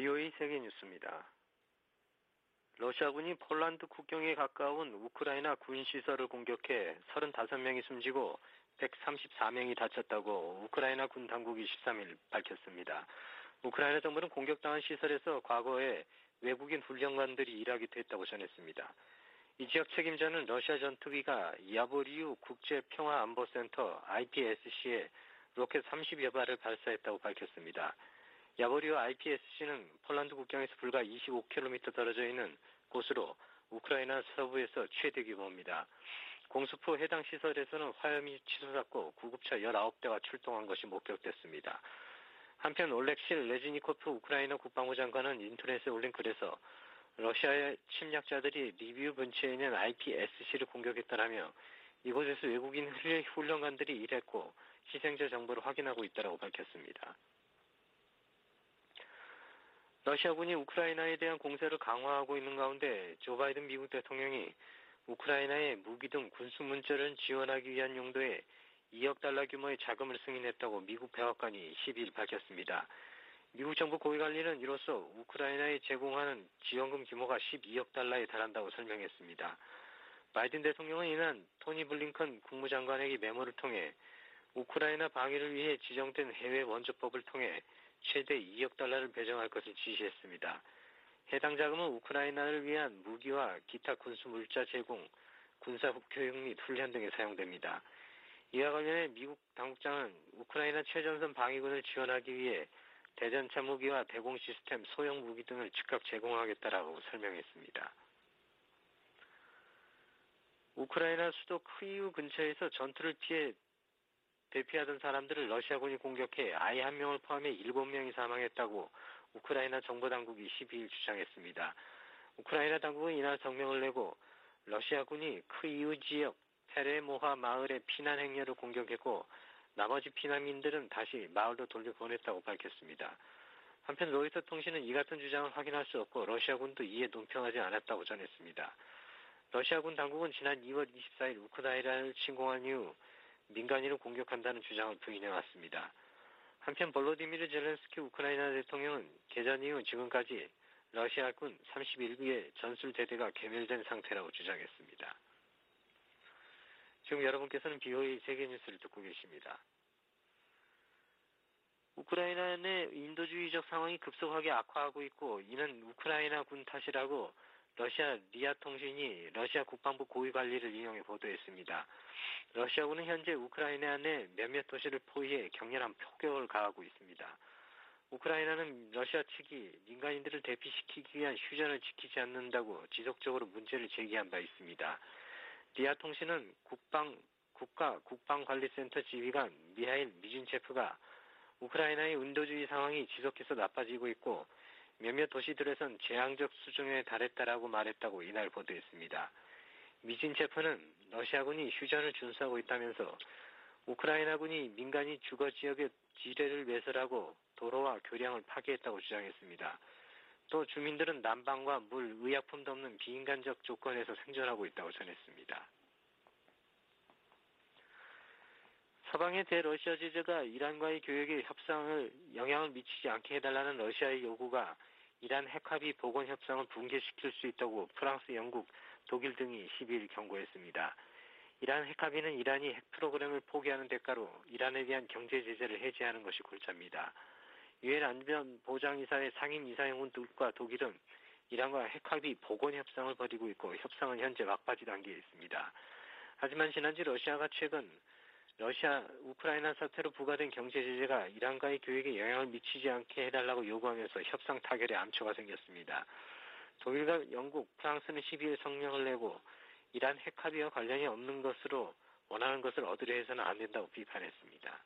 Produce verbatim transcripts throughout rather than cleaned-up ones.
비오에이 세계뉴스입니다. 러시아군이 폴란드 국경에 가까운 우크라이나 군시설을 공격해 서른다섯 명이 숨지고 백삼십사 명이 다쳤다고 우크라이나 군 당국이 십삼 일 밝혔습니다. 우크라이나 정부는 공격당한 시설에서 과거에 외국인 훈련관들이 일하기도 했다고 전했습니다. 이 지역 책임자는 러시아 전투기가 야보리우 국제평화안보센터 아이피에스씨에 로켓 삼십여 발을 발사했다고 밝혔습니다. 야보리우 아이피에스씨는 폴란드 국경에서 불과 이십오 킬로미터 떨어져 있는 곳으로 우크라이나 서부에서 최대 규모입니다. 공습 후 해당 시설에서는 화염이 치솟았고 구급차 열아홉 대가 출동한 것이 목격됐습니다. 한편 올렉실 레즈니코프 우크라이나 국방부 장관은 인터넷에 올린 글에서 러시아의 침략자들이 리비우 근처에 있는 아이피에스씨를 공격했다라며 이곳에서 외국인 훈련관들이 일했고 희생자 정보를 확인하고 있다고 밝혔습니다. 러시아군이 우크라이나에 대한 공세를 강화하고 있는 가운데 조 바이든 미국 대통령이 우크라이나에 무기 등 군수 문제를 지원하기 위한 용도의 이억 달러 규모의 자금을 승인했다고 미국 백악관이 십이 일 밝혔습니다. 미국 정부 고위관리는 이로써 우크라이나에 제공하는 지원금 규모가 십이억 달러에 달한다고 설명했습니다. 바이든 대통령은 이날 토니 블링컨 국무장관에게 메모를 통해 우크라이나 방위를 위해 지정된 해외 원조법을 통해 최대 이억 달러를 배정할 것을 지시했습니다. 해당 자금은 우크라이나를 위한 무기와 기타 군수 물자 제공, 군사 교육 및 훈련 등에 사용됩니다. 이와 관련해 미국 당국장은 우크라이나 최전선 방위군을 지원하기 위해 대전차 무기와 대공 시스템, 소형 무기 등을 즉각 제공하겠다라고 설명했습니다. 우크라이나 수도 크이우 근처에서 전투를 피해 대피하던 사람들을 러시아군이 공격해 아이 한 명을 포함해 일곱 명이 사망했다고 우크라이나 정보당국이 십이 일 주장했습니다. 우크라이나 당국은 이날 성명을 내고 러시아군이 크이우 지역 페레모하 마을의 피난 행렬을 공격했고 나머지 피난민들은 다시 마을로 돌려보냈다고 밝혔습니다. 한편 로이터 통신은 이 같은 주장을 확인할 수 없고 러시아군도 이에 논평하지 않았다고 전했습니다. 러시아군 당국은 지난 이월 이십사일 우크라이나를 침공한 이후 민간인을 공격한다는 주장을 부인해왔습니다. 한편 볼로디미르 젤렌스키 우크라이나 대통령은 개전 이후 지금까지 러시아군 삼십일 기의 전술대대가 괴멸된 상태라고 주장했습니다. 지금 여러분께서는 비오에이 세계뉴스를 듣고 계십니다. 우크라이나 내 인도주의적 상황이 급속하게 악화하고 있고 이는 우크라이나 군 탓이라고 러시아 리아 통신이 러시아 국방부 고위 관리를 인용해 보도했습니다. 러시아군은 현재 우크라이나 내 몇몇 도시를 포위해 격렬한 폭격을 가하고 있습니다. 우크라이나는 러시아 측이 민간인들을 대피시키기 위한 휴전을 지키지 않는다고 지속적으로 문제를 제기한 바 있습니다. 리아 통신은 국방, 국가 국방관리센터 지휘관 미하일 미준체프가 우크라이나의 인도주의 상황이 지속해서 나빠지고 있고 몇몇 도시들에선 재앙적 수준에 달했다라고 말했다고 이날 보도했습니다. 미진체프는 러시아군이 휴전을 준수하고 있다면서 우크라이나군이 민간인 주거 지역의 지뢰를 외설하고 도로와 교량을 파괴했다고 주장했습니다. 또 주민들은 난방과 물, 의약품도 없는 비인간적 조건에서 생존하고 있다고 전했습니다. 서방의 대러시아 제재가 이란과의 교역의 협상을 영향을 미치지 않게 해달라는 러시아의 요구가 이란 핵합의 복원 협상을 붕괴시킬 수 있다고 프랑스, 영국, 독일 등이 십이 일 경고했습니다. 이란 핵합의는 이란이 핵 프로그램을 포기하는 대가로 이란에 대한 경제 제재를 해제하는 것이 골자입니다. 유엔 안전보장이사의 상임이사회원들과 독일은 이란과 핵합의 복원 협상을 벌이고 있고 협상은 현재 막바지 단계에 있습니다. 하지만 지난주 러시아가 최근 러시아, 우크라이나 사태로 부과된 경제 제재가 이란과의 교역에 영향을 미치지 않게 해달라고 요구하면서 협상 타결에 암초가 생겼습니다. 독일과 영국, 프랑스는 십이 일 성명을 내고 이란 핵합의와 관련이 없는 것으로 원하는 것을 얻으려 해서는 안 된다고 비판했습니다.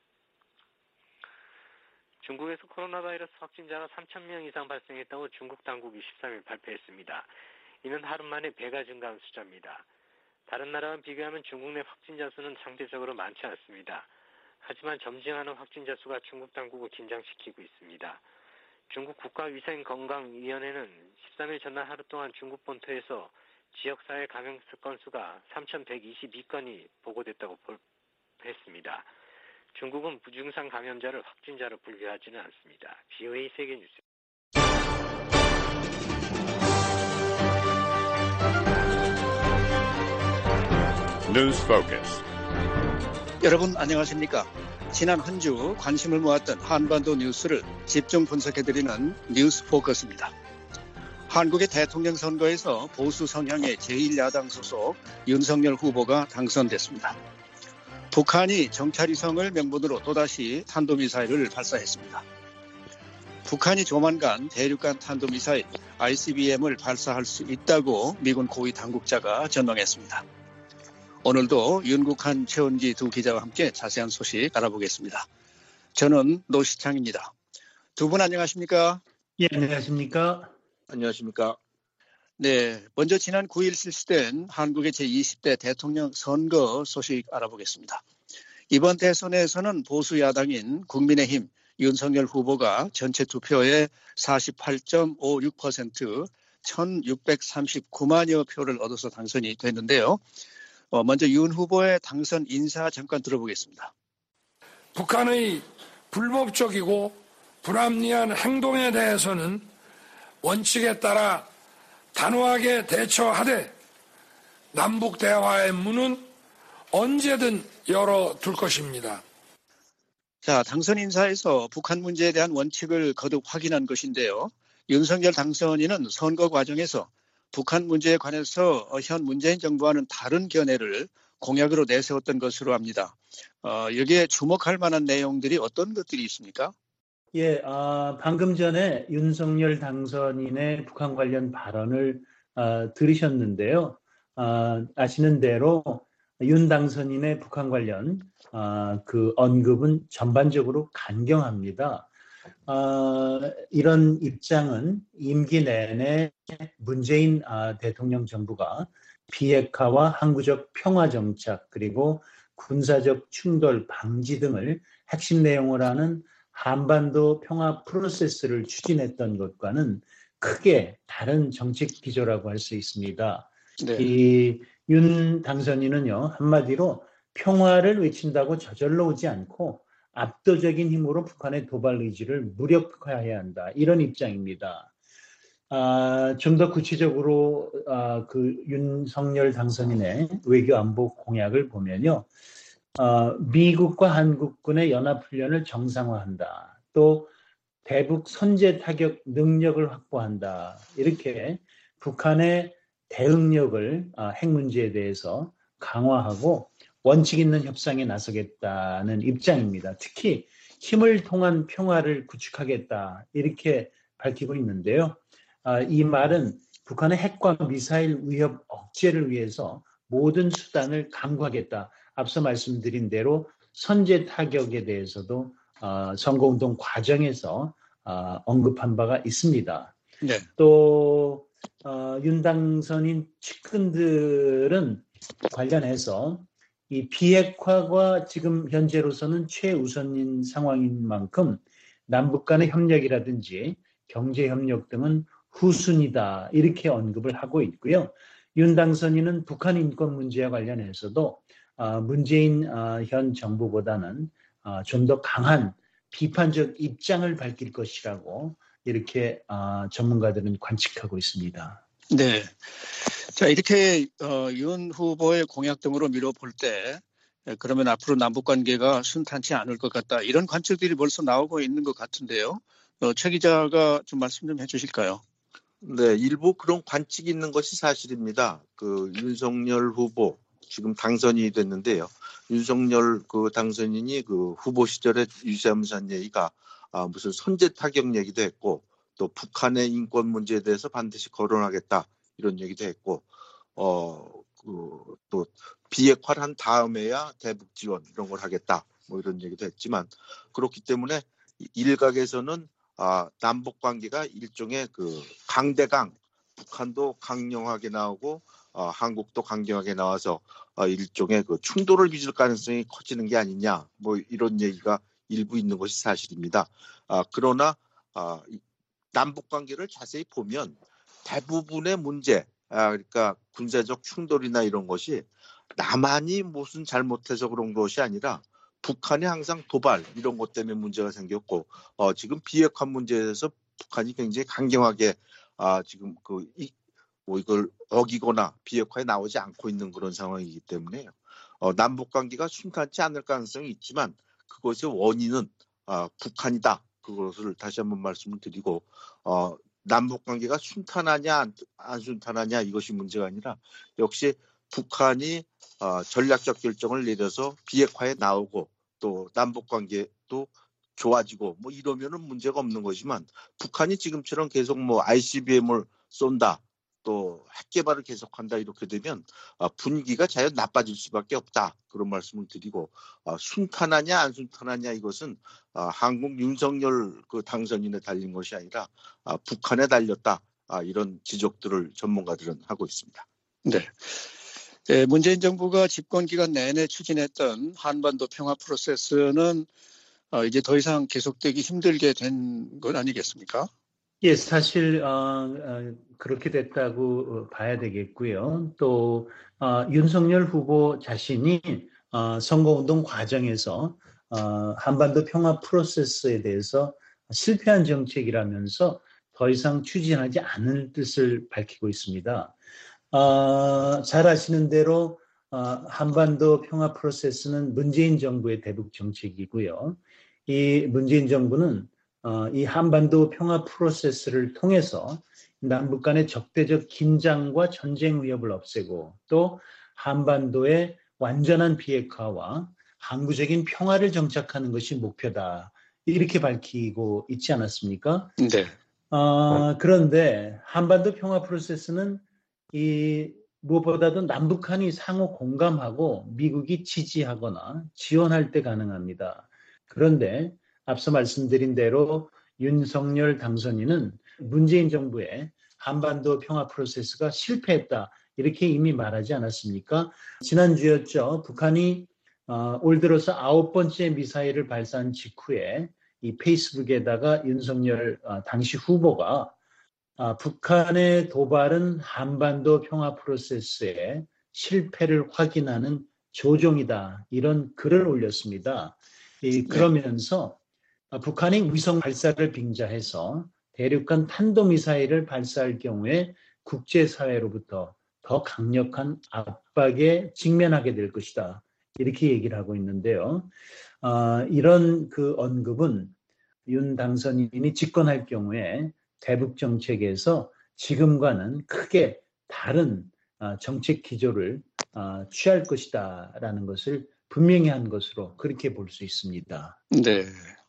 중국에서 코로나 바이러스 확진자가 삼천 명 이상 발생했다고 중국 당국이 십삼 일 발표했습니다. 이는 하루 만에 배가 증가한 숫자입니다. 다른 나라와 비교하면 중국 내 확진자 수는 상대적으로 많지 않습니다. 하지만 점증하는 확진자 수가 중국 당국을 긴장시키고 있습니다. 중국 국가위생건강위원회는 십삼 일 전날 하루 동안 중국 본토에서 지역사회 감염 건수가 삼천백이십이 건이 보고됐다고 했습니다. 중국은 무증상 감염자를 확진자로 분류하지는 않습니다. 비오에이 세계뉴스 뉴스 포커스. 여러분 안녕하십니까? 지난 한 주 관심을 모았던 한반도 뉴스를 집중 분석해드리는 뉴스 포커스입니다. 한국의 대통령 선거에서 보수 성향의 제일 야당 소속 윤석열 후보가 당선됐습니다. 북한이 정찰위성을 명분으로 또다시 탄도미사일을 발사했습니다. 북한이 조만간 대륙간 탄도미사일 아이씨비엠을 발사할 수 있다고 미군 고위 당국자가 전망했습니다. 오늘도 윤국한, 최원기 두 기자와 함께 자세한 소식 알아보겠습니다. 저는 노시창입니다. 두 분 안녕하십니까? 예, 안녕하십니까? 안녕하십니까? 네, 먼저 지난 구 일 실시된 한국의 제이십 대 대통령 선거 소식 알아보겠습니다. 이번 대선에서는 보수 야당인 국민의힘 윤석열 후보가 전체 투표의 사십팔 점 오육 퍼센트 천육백삼십구만여 표를 얻어서 당선이 됐는데요. 어, 먼저 윤 후보의 당선 인사 잠깐 들어보겠습니다. 북한의 불법적이고 불합리한 행동에 대해서는 원칙에 따라 단호하게 대처하되 남북 대화의 문은 언제든 열어둘 것입니다. 자, 당선 인사에서 북한 문제에 대한 원칙을 거듭 확인한 것인데요. 윤석열 당선인은 선거 과정에서 북한 문제에 관해서 현 문재인 정부와는 다른 견해를 공약으로 내세웠던 것으로 압니다. 어, 여기에 주목할 만한 내용들이 어떤 것들이 있습니까? 예, 아, 방금 전에 윤석열 당선인의 북한 관련 발언을 아, 들으셨는데요. 아, 아시는 대로 윤 당선인의 북한 관련 아, 그 언급은 전반적으로 강경합니다. 아, 이런 입장은 임기 내내 문재인 아, 대통령 정부가 비핵화와 항구적 평화 정착 그리고 군사적 충돌 방지 등을 핵심 내용을 하는 한반도 평화 프로세스를 추진했던 것과는 크게 다른 정책 기조라고 할 수 있습니다. 네. 이 윤 당선인은요, 한마디로 평화를 외친다고 저절로 오지 않고 압도적인 힘으로 북한의 도발 의지를 무력화해야 한다. 이런 입장입니다. 아, 좀 더 구체적으로 아, 그 윤석열 당선인의 외교 안보 공약을 보면요. 어, 미국과 한국군의 연합훈련을 정상화한다. 또 대북 선제 타격 능력을 확보한다. 이렇게 북한의 대응력을 아, 핵 문제에 대해서 강화하고 원칙 있는 협상에 나서겠다는 입장입니다. 특히 힘을 통한 평화를 구축하겠다 이렇게 밝히고 있는데요. 아, 이 말은 북한의 핵과 미사일 위협 억제를 위해서 모든 수단을 강구하겠다. 앞서 말씀드린 대로 선제 타격에 대해서도 어, 선거운동 과정에서 어, 언급한 바가 있습니다. 네. 또 어, 윤 당선인 측근들은 관련해서 이 비핵화가 지금 현재로서는 최우선인 상황인 만큼 남북 간의 협력이라든지 경제협력 등은 후순위다 이렇게 언급을 하고 있고요. 윤 당선인은 북한 인권 문제와 관련해서도 문재인 현 정부보다는 좀 더 강한 비판적 입장을 밝힐 것이라고 이렇게 전문가들은 관측하고 있습니다. 네. 자, 이렇게 어, 윤 후보의 공약 등으로 미뤄볼 때 그러면 앞으로 남북 관계가 순탄치 않을 것 같다. 이런 관측들이 벌써 나오고 있는 것 같은데요. 어, 최 기자가 좀 말씀 좀 해주실까요? 네, 일부 그런 관측이 있는 것이 사실입니다. 그 윤석열 후보 지금 당선이 됐는데요. 윤석열 그 당선인이 그 후보 시절에 유세하면서 한 얘기가 아, 무슨 선제 타격 얘기도 했고 또 북한의 인권 문제에 대해서 반드시 거론하겠다 이런 얘기도 했고 어, 그, 또 비핵화를 한 다음에야 대북 지원 이런 걸 하겠다 뭐 이런 얘기도 했지만 그렇기 때문에 일각에서는 아, 남북 관계가 일종의 그 강대강 북한도 강경하게 나오고 어, 한국도 강경하게 나와서 어, 일종의 그 충돌을 빚을 가능성이 커지는 게 아니냐 뭐 이런 얘기가 일부 있는 것이 사실입니다. 아, 그러나 아, 남북 관계를 자세히 보면 대부분의 문제, 아, 그러니까 군사적 충돌이나 이런 것이 남한이 무슨 잘못해서 그런 것이 아니라 북한이 항상 도발 이런 것 때문에 문제가 생겼고 어, 지금 비핵화 문제에서 북한이 굉장히 강경하게 아, 지금 그 이, 뭐 이걸 어기거나 비핵화에 나오지 않고 있는 그런 상황이기 때문에요. 어, 남북 관계가 순탄치 않을 가능성이 있지만 그것의 원인은 아, 북한이다. 그것을 다시 한번 말씀을 드리고 어, 남북 관계가 순탄하냐 안, 안 순탄하냐 이것이 문제가 아니라 역시 북한이 어, 전략적 결정을 내려서 비핵화에 나오고 또 남북 관계도 좋아지고 뭐 이러면은 문제가 없는 거지만 북한이 지금처럼 계속 뭐 아이씨비엠을 쏜다 또 핵 개발을 계속한다 이렇게 되면 어, 분위기가 자연 나빠질 수밖에 없다 그런 말씀을 드리고 어, 순탄하냐 안 순탄하냐 이것은 어, 한국 윤석열 그 당선인에 달린 것이 아니라 어, 북한에 달렸다 아, 이런 지적들을 전문가들은 하고 있습니다. 네. 네, 문재인 정부가 집권 기간 내내 추진했던 한반도 평화 프로세스는 어, 이제 더 이상 계속되기 힘들게 된 건 아니겠습니까? 예, 사실 어, 어, 그렇게 됐다고 봐야 되겠고요. 또 어, 윤석열 후보 자신이 어, 선거운동 과정에서 어, 한반도 평화 프로세스에 대해서 실패한 정책이라면서 더 이상 추진하지 않을 뜻을 밝히고 있습니다. 어, 잘 아시는 대로 어, 한반도 평화 프로세스는 문재인 정부의 대북 정책이고요. 이 문재인 정부는 어, 이 한반도 평화 프로세스를 통해서 남북 간의 적대적 긴장과 전쟁 위협을 없애고 또 한반도의 완전한 비핵화와 항구적인 평화를 정착하는 것이 목표다. 이렇게 밝히고 있지 않았습니까? 네. 어, 그런데 한반도 평화 프로세스는 이 무엇보다도 남북한이 상호 공감하고 미국이 지지하거나 지원할 때 가능합니다. 그런데 앞서 말씀드린 대로 윤석열 당선인은 문재인 정부의 한반도 평화 프로세스가 실패했다. 이렇게 이미 말하지 않았습니까? 지난주였죠. 북한이 어, 올 들어서 아홉 번째 미사일을 발사한 직후에 이 페이스북에다가 윤석열 어, 당시 후보가 아, 북한의 도발은 한반도 평화 프로세스의 실패를 확인하는 조종이다. 이런 글을 올렸습니다. 이, 그러면서 아, 북한이 위성 발사를 빙자해서 대륙간 탄도미사일을 발사할 경우에 국제사회로부터 더 강력한 압박에 직면하게 될 것이다. 이렇게 얘기를 하고 있는데요. 아, 이런 그 언급은 윤 당선인이 집권할 경우에 대북 정책에서 지금과는 크게 다른 정책 기조를 취할 것이다라는 것을 분명히 한 것으로 그렇게 볼 수 있습니다. 네.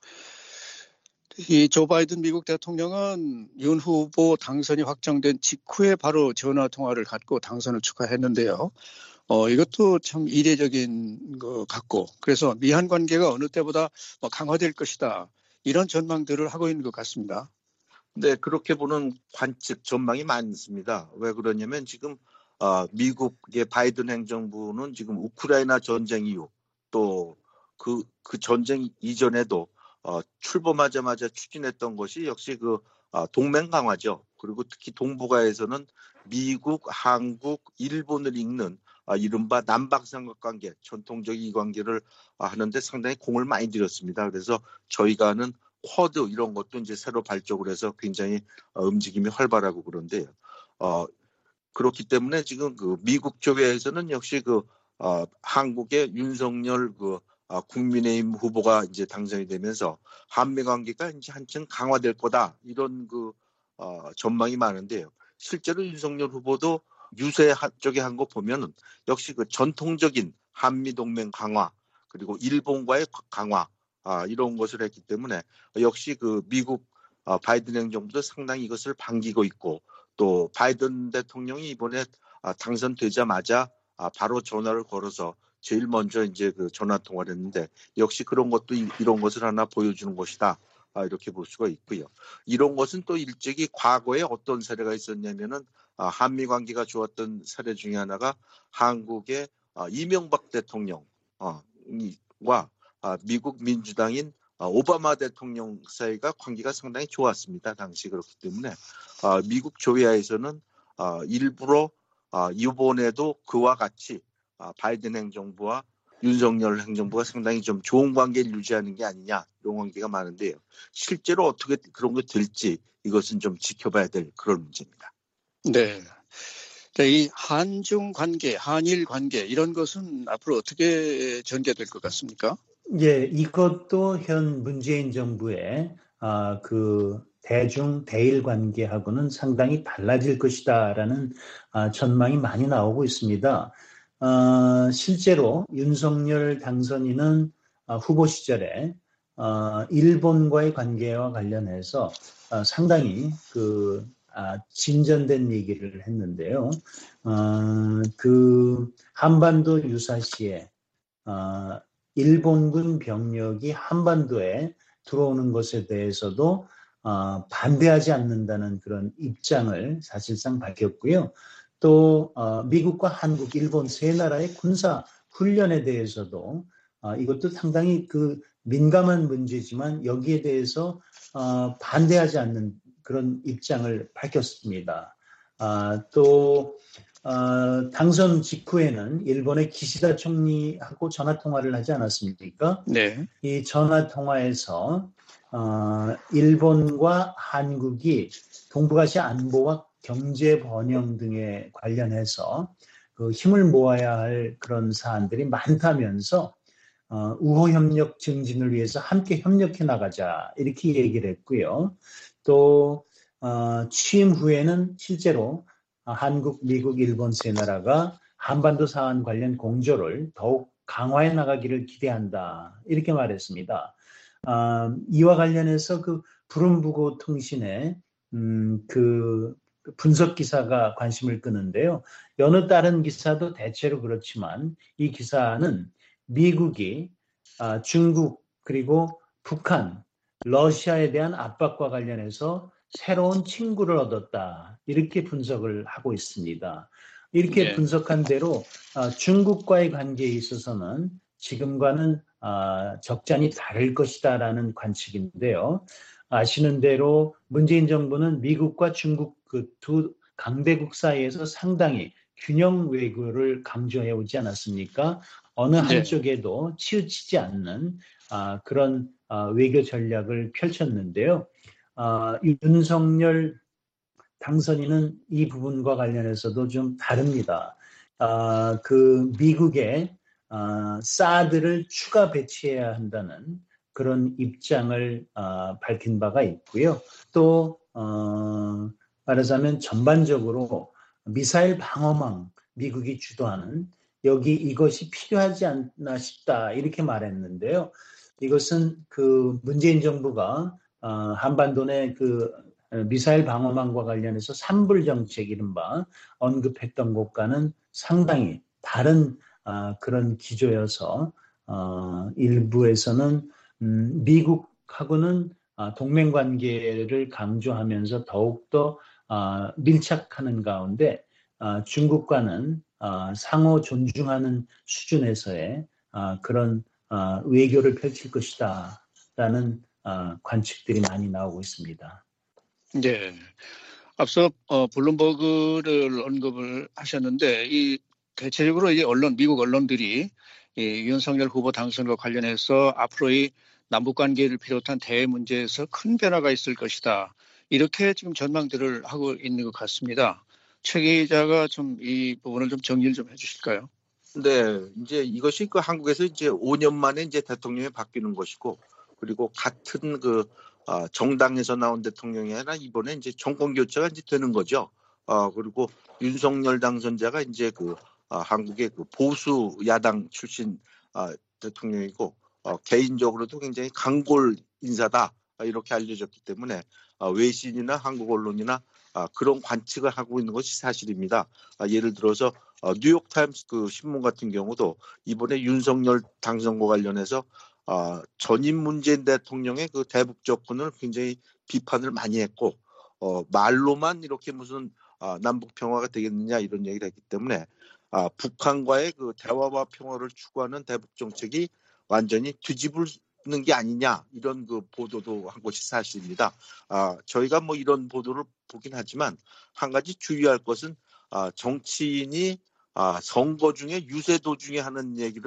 이 조 바이든 미국 대통령은 윤 후보 당선이 확정된 직후에 바로 전화 통화를 갖고 당선을 축하했는데요. 어, 이것도 참 이례적인 것 같고, 그래서 미한 관계가 어느 때보다 강화될 것이다. 이런 전망들을 하고 있는 것 같습니다. 네, 그렇게 보는 관측 전망이 많습니다. 왜 그러냐면 지금 어, 미국의 바이든 행정부는 지금 우크라이나 전쟁 이후 또 그 그 전쟁 이전에도 어, 출범하자마자 추진했던 것이 역시 그 어, 동맹 강화죠. 그리고 특히 동북아에서는 미국, 한국, 일본을 잇는 어, 이른바 남북삼각관계, 전통적 이 관계를 어, 하는데 상당히 공을 많이 들였습니다. 그래서 저희가 하는 쿼드 이런 것도 이제 새로 발족을 해서 굉장히 어, 움직임이 활발하고 그런데요. 어, 그렇기 때문에 지금 그 미국 쪽에서는 역시 그 어, 한국의 윤석열 그 어, 국민의힘 후보가 이제 당선이 되면서 한미 관계가 이제 한층 강화될 거다 이런 그 어, 전망이 많은데요. 실제로 윤석열 후보도 유세 쪽에 한 거 보면은 역시 그 전통적인 한미 동맹 강화 그리고 일본과의 강화 아, 이런 것을 했기 때문에 역시 그 미국 어, 바이든 행정부도 상당히 이것을 반기고 있고 또 바이든 대통령이 이번에 아, 당선되자마자 아, 바로 전화를 걸어서 제일 먼저 이제 그 전화 통화를 했는데 역시 그런 것도 이, 이런 것을 하나 보여주는 것이다. 아, 이렇게 볼 수가 있고요. 이런 것은 또 일찍이 과거에 어떤 사례가 있었냐면은 아, 한미 관계가 좋았던 사례 중에 하나가 한국의 아, 이명박 대통령과 아, 미국 민주당인 아, 오바마 대통령 사이가 관계가 상당히 좋았습니다. 당시 그렇기 때문에 아, 미국 조야에서는 아, 일부러 아, 이번에도 그와 같이 아, 바이든 행정부와 윤석열 행정부가 상당히 좀 좋은 관계를 유지하는 게 아니냐 이런 관계가 많은데요. 실제로 어떻게 그런 게 될지 이것은 좀 지켜봐야 될 그런 문제입니다. 네. 이 한중 관계, 한일 관계 이런 것은 앞으로 어떻게 전개될 것 같습니까? 예, 이것도 현 문재인 정부의 아, 그 대중 대일 관계하고는 상당히 달라질 것이다라는 아, 전망이 많이 나오고 있습니다. 아, 실제로 윤석열 당선인은 아, 후보 시절에 아, 일본과의 관계와 관련해서 아, 상당히 그 아, 진전된 얘기를 했는데요. 어, 그 한반도 유사시에 어, 일본군 병력이 한반도에 들어오는 것에 대해서도 어, 반대하지 않는다는 그런 입장을 사실상 밝혔고요. 또 어, 미국과 한국, 일본 세 나라의 군사 훈련에 대해서도 어, 이것도 상당히 그 민감한 문제지만 여기에 대해서 어, 반대하지 않는 그런 입장을 밝혔습니다. 아, 또 어, 당선 직후에는 일본의 기시다 총리하고 전화 통화를 하지 않았습니까? 네. 이 전화 통화에서 어, 일본과 한국이 동북아시아 안보와 경제 번영 등에 관련해서 그 힘을 모아야 할 그런 사안들이 많다면서 어, 우호 협력 증진을 위해서 함께 협력해 나가자 이렇게 얘기를 했고요. 또 어, 취임 후에는 실제로 한국, 미국, 일본 세 나라가 한반도 사안 관련 공조를 더욱 강화해 나가기를 기대한다 이렇게 말했습니다. 어, 이와 관련해서 그 부름부고 통신의 음, 그 분석 기사가 관심을 끄는데요. 여느 다른 기사도 대체로 그렇지만 이 기사는 미국이 아, 중국 그리고 북한, 러시아에 대한 압박과 관련해서 새로운 친구를 얻었다. 이렇게 분석을 하고 있습니다. 이렇게 네. 분석한 대로 아, 중국과의 관계에 있어서는 지금과는 아, 적잖이 다를 것이다라는 관측인데요. 아시는 대로 문재인 정부는 미국과 중국 그 두 강대국 사이에서 상당히 균형 외교를 강조해 오지 않았습니까? 어느 네. 한쪽에도 치우치지 않는 아, 그런 아, 외교 전략을 펼쳤는데요. 아, 윤석열 당선인은 이 부분과 관련해서도 좀 다릅니다. 아, 그 미국의 아, 사드를 추가 배치해야 한다는 그런 입장을 아, 밝힌 바가 있고요. 또 어, 말하자면 전반적으로 미사일 방어망 미국이 주도하는 여기 이것이 필요하지 않나 싶다 이렇게 말했는데요. 이것은 그 문재인 정부가 어, 한반도 내 그 미사일 방어망과 관련해서 삼불 정책 이른바 언급했던 것과는 상당히 다른 어, 그런 기조여서 어, 일부에서는 음, 미국하고는 어, 동맹 관계를 강조하면서 더욱더 어, 밀착하는 가운데 어, 중국과는 어, 상호 존중하는 수준에서의 어, 그런 어, 외교를 펼칠 것이다라는 어, 관측들이 많이 나오고 있습니다. 네. 앞서 어, 블룸버그를 언급을 하셨는데 이 대체적으로 이 언론 미국 언론들이 이 윤석열 후보 당선과 관련해서 앞으로의 남북 관계를 비롯한 대외 문제에서 큰 변화가 있을 것이다. 이렇게 지금 전망들을 하고 있는 것 같습니다. 최 기자가 좀 이 부분을 좀 정리를 좀 해주실까요? 네, 이제 이것이 그 한국에서 이제 오 년 만에 이제 대통령이 바뀌는 것이고, 그리고 같은 그 어, 정당에서 나온 대통령이 아니라 이번에 이제 정권 교체가 이제 되는 거죠. 어, 그리고 윤석열 당선자가 이제 그 어, 한국의 그 보수 야당 출신 어, 대통령이고 어, 개인적으로도 굉장히 강골 인사다 이렇게 알려졌기 때문에 어, 외신이나 한국 언론이나 어, 그런 관측을 하고 있는 것이 사실입니다. 어, 예를 들어서 어, 뉴욕타임스 그 신문 같은 경우도 이번에 윤석열 당선과 관련해서 어, 전임 문재인 대통령의 그 대북 접근을 굉장히 비판을 많이 했고 어, 말로만 이렇게 무슨 어, 남북 평화가 되겠느냐 이런 얘기를 했기 때문에 어, 북한과의 그 대화와 평화를 추구하는 대북 정책이 완전히 뒤집는 게 아니냐 이런 그 보도도 한 것이 사실입니다. 아, 저희가 뭐 이런 보도를 보긴 하지만 한 가지 주의할 것은 아, 정치인이 아, 선거 중에 유세 도중에 하는 얘기를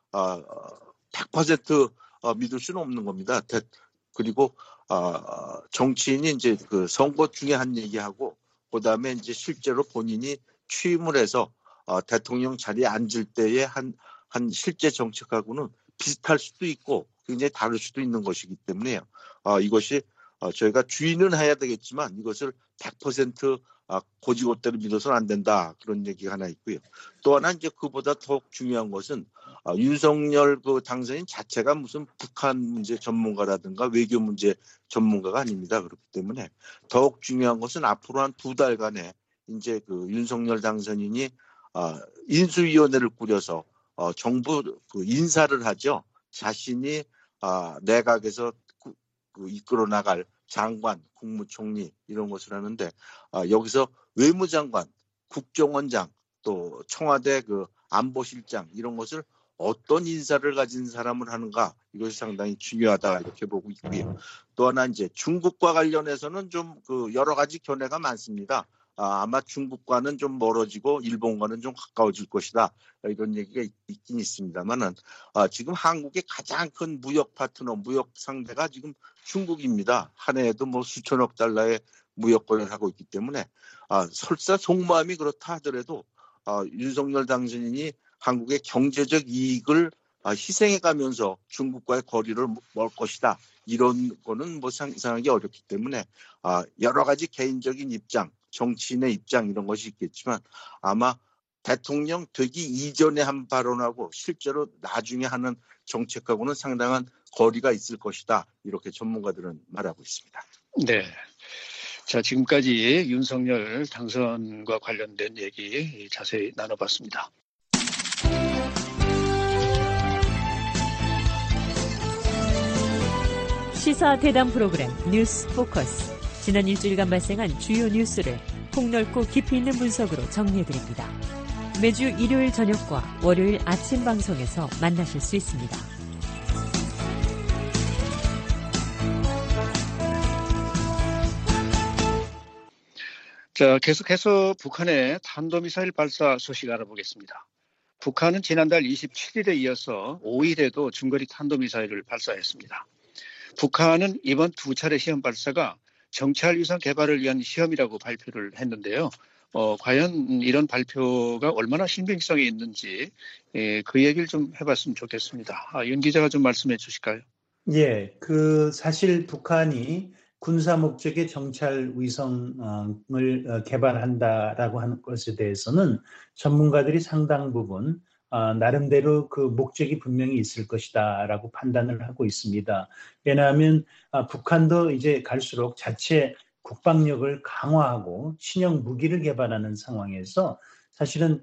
백 퍼센트 믿을 수는 없는 겁니다. 그리고 정치인이 이제 그 선거 중에 한 얘기하고 그다음에 이제 실제로 본인이 취임을 해서 대통령 자리에 앉을 때의 한, 한 실제 정책하고는 비슷할 수도 있고 굉장히 다를 수도 있는 것이기 때문에요. 이것이 저희가 주의는 해야 되겠지만 이것을 백 퍼센트 고지고대로 믿어서는 안 된다. 그런 얘기가 하나 있고요. 또 하나 이제 그보다 더욱 중요한 것은 윤석열 그 당선인 자체가 무슨 북한 문제 전문가라든가 외교 문제 전문가가 아닙니다. 그렇기 때문에 더욱 중요한 것은 앞으로 한 두 달간에 이제 그 윤석열 당선인이 인수위원회를 꾸려서 정부 그 인사를 하죠. 자신이 내각에서 그 이끌어 나갈 장관, 국무총리 이런 것을 하는데 여기서 외무장관, 국정원장 또 청와대 그 안보실장 이런 것을 어떤 인사를 가진 사람을 하는가 이것이 상당히 중요하다 이렇게 보고 있고요. 또 하나 이제 중국과 관련해서는 좀 그 여러 가지 견해가 많습니다. 아, 아마 중국과는 좀 멀어지고 일본과는 좀 가까워질 것이다 이런 얘기가 있, 있긴 있습니다만은 아, 지금 한국의 가장 큰 무역 파트너, 무역 상대가 지금 중국입니다. 한 해에도 뭐 수천억 달러의 무역 거래를 하고 있기 때문에 아, 설사 속마음이 그렇다 하더라도 아, 윤석열 당선인이 한국의 경제적 이익을 아, 희생해가면서 중국과의 거리를 멀 것이다. 이런 거는 뭐 상상하기 어렵기 때문에 아, 여러 가지 개인적인 입장, 정치인의 입장 이런 것이 있겠지만 아마 대통령 되기 이전에 한 발언하고 실제로 나중에 하는 정책하고는 상당한 거리가 있을 것이다. 이렇게 전문가들은 말하고 있습니다. 네. 자, 지금까지 윤석열 당선과 관련된 얘기 자세히 나눠봤습니다. 시사 대담 프로그램 뉴스 포커스. 지난 일주일간 발생한 주요 뉴스를 폭넓고 깊이 있는 분석으로 정리해드립니다. 매주 일요일 저녁과 월요일 아침 방송에서 만나실 수 있습니다. 자, 계속해서 북한의 탄도미사일 발사 소식 알아보겠습니다. 북한은 지난달 이십칠일에 이어서 오일에도 중거리 탄도미사일을 발사했습니다. 북한은 이번 두 차례 시험 발사가 정찰 위성 개발을 위한 시험이라고 발표를 했는데요. 어, 과연 이런 발표가 얼마나 신빙성이 있는지 예, 그 얘기를 좀 해봤으면 좋겠습니다. 아, 윤 기자가 좀 말씀해 주실까요? 예, 그 사실 북한이 군사 목적의 정찰 위성을 개발한다라고 하는 것에 대해서는 전문가들이 상당 부분 나름대로 그 목적이 분명히 있을 것이다라고 판단을 하고 있습니다. 왜냐하면 북한도 이제 갈수록 자체 국방력을 강화하고 신형 무기를 개발하는 상황에서 사실은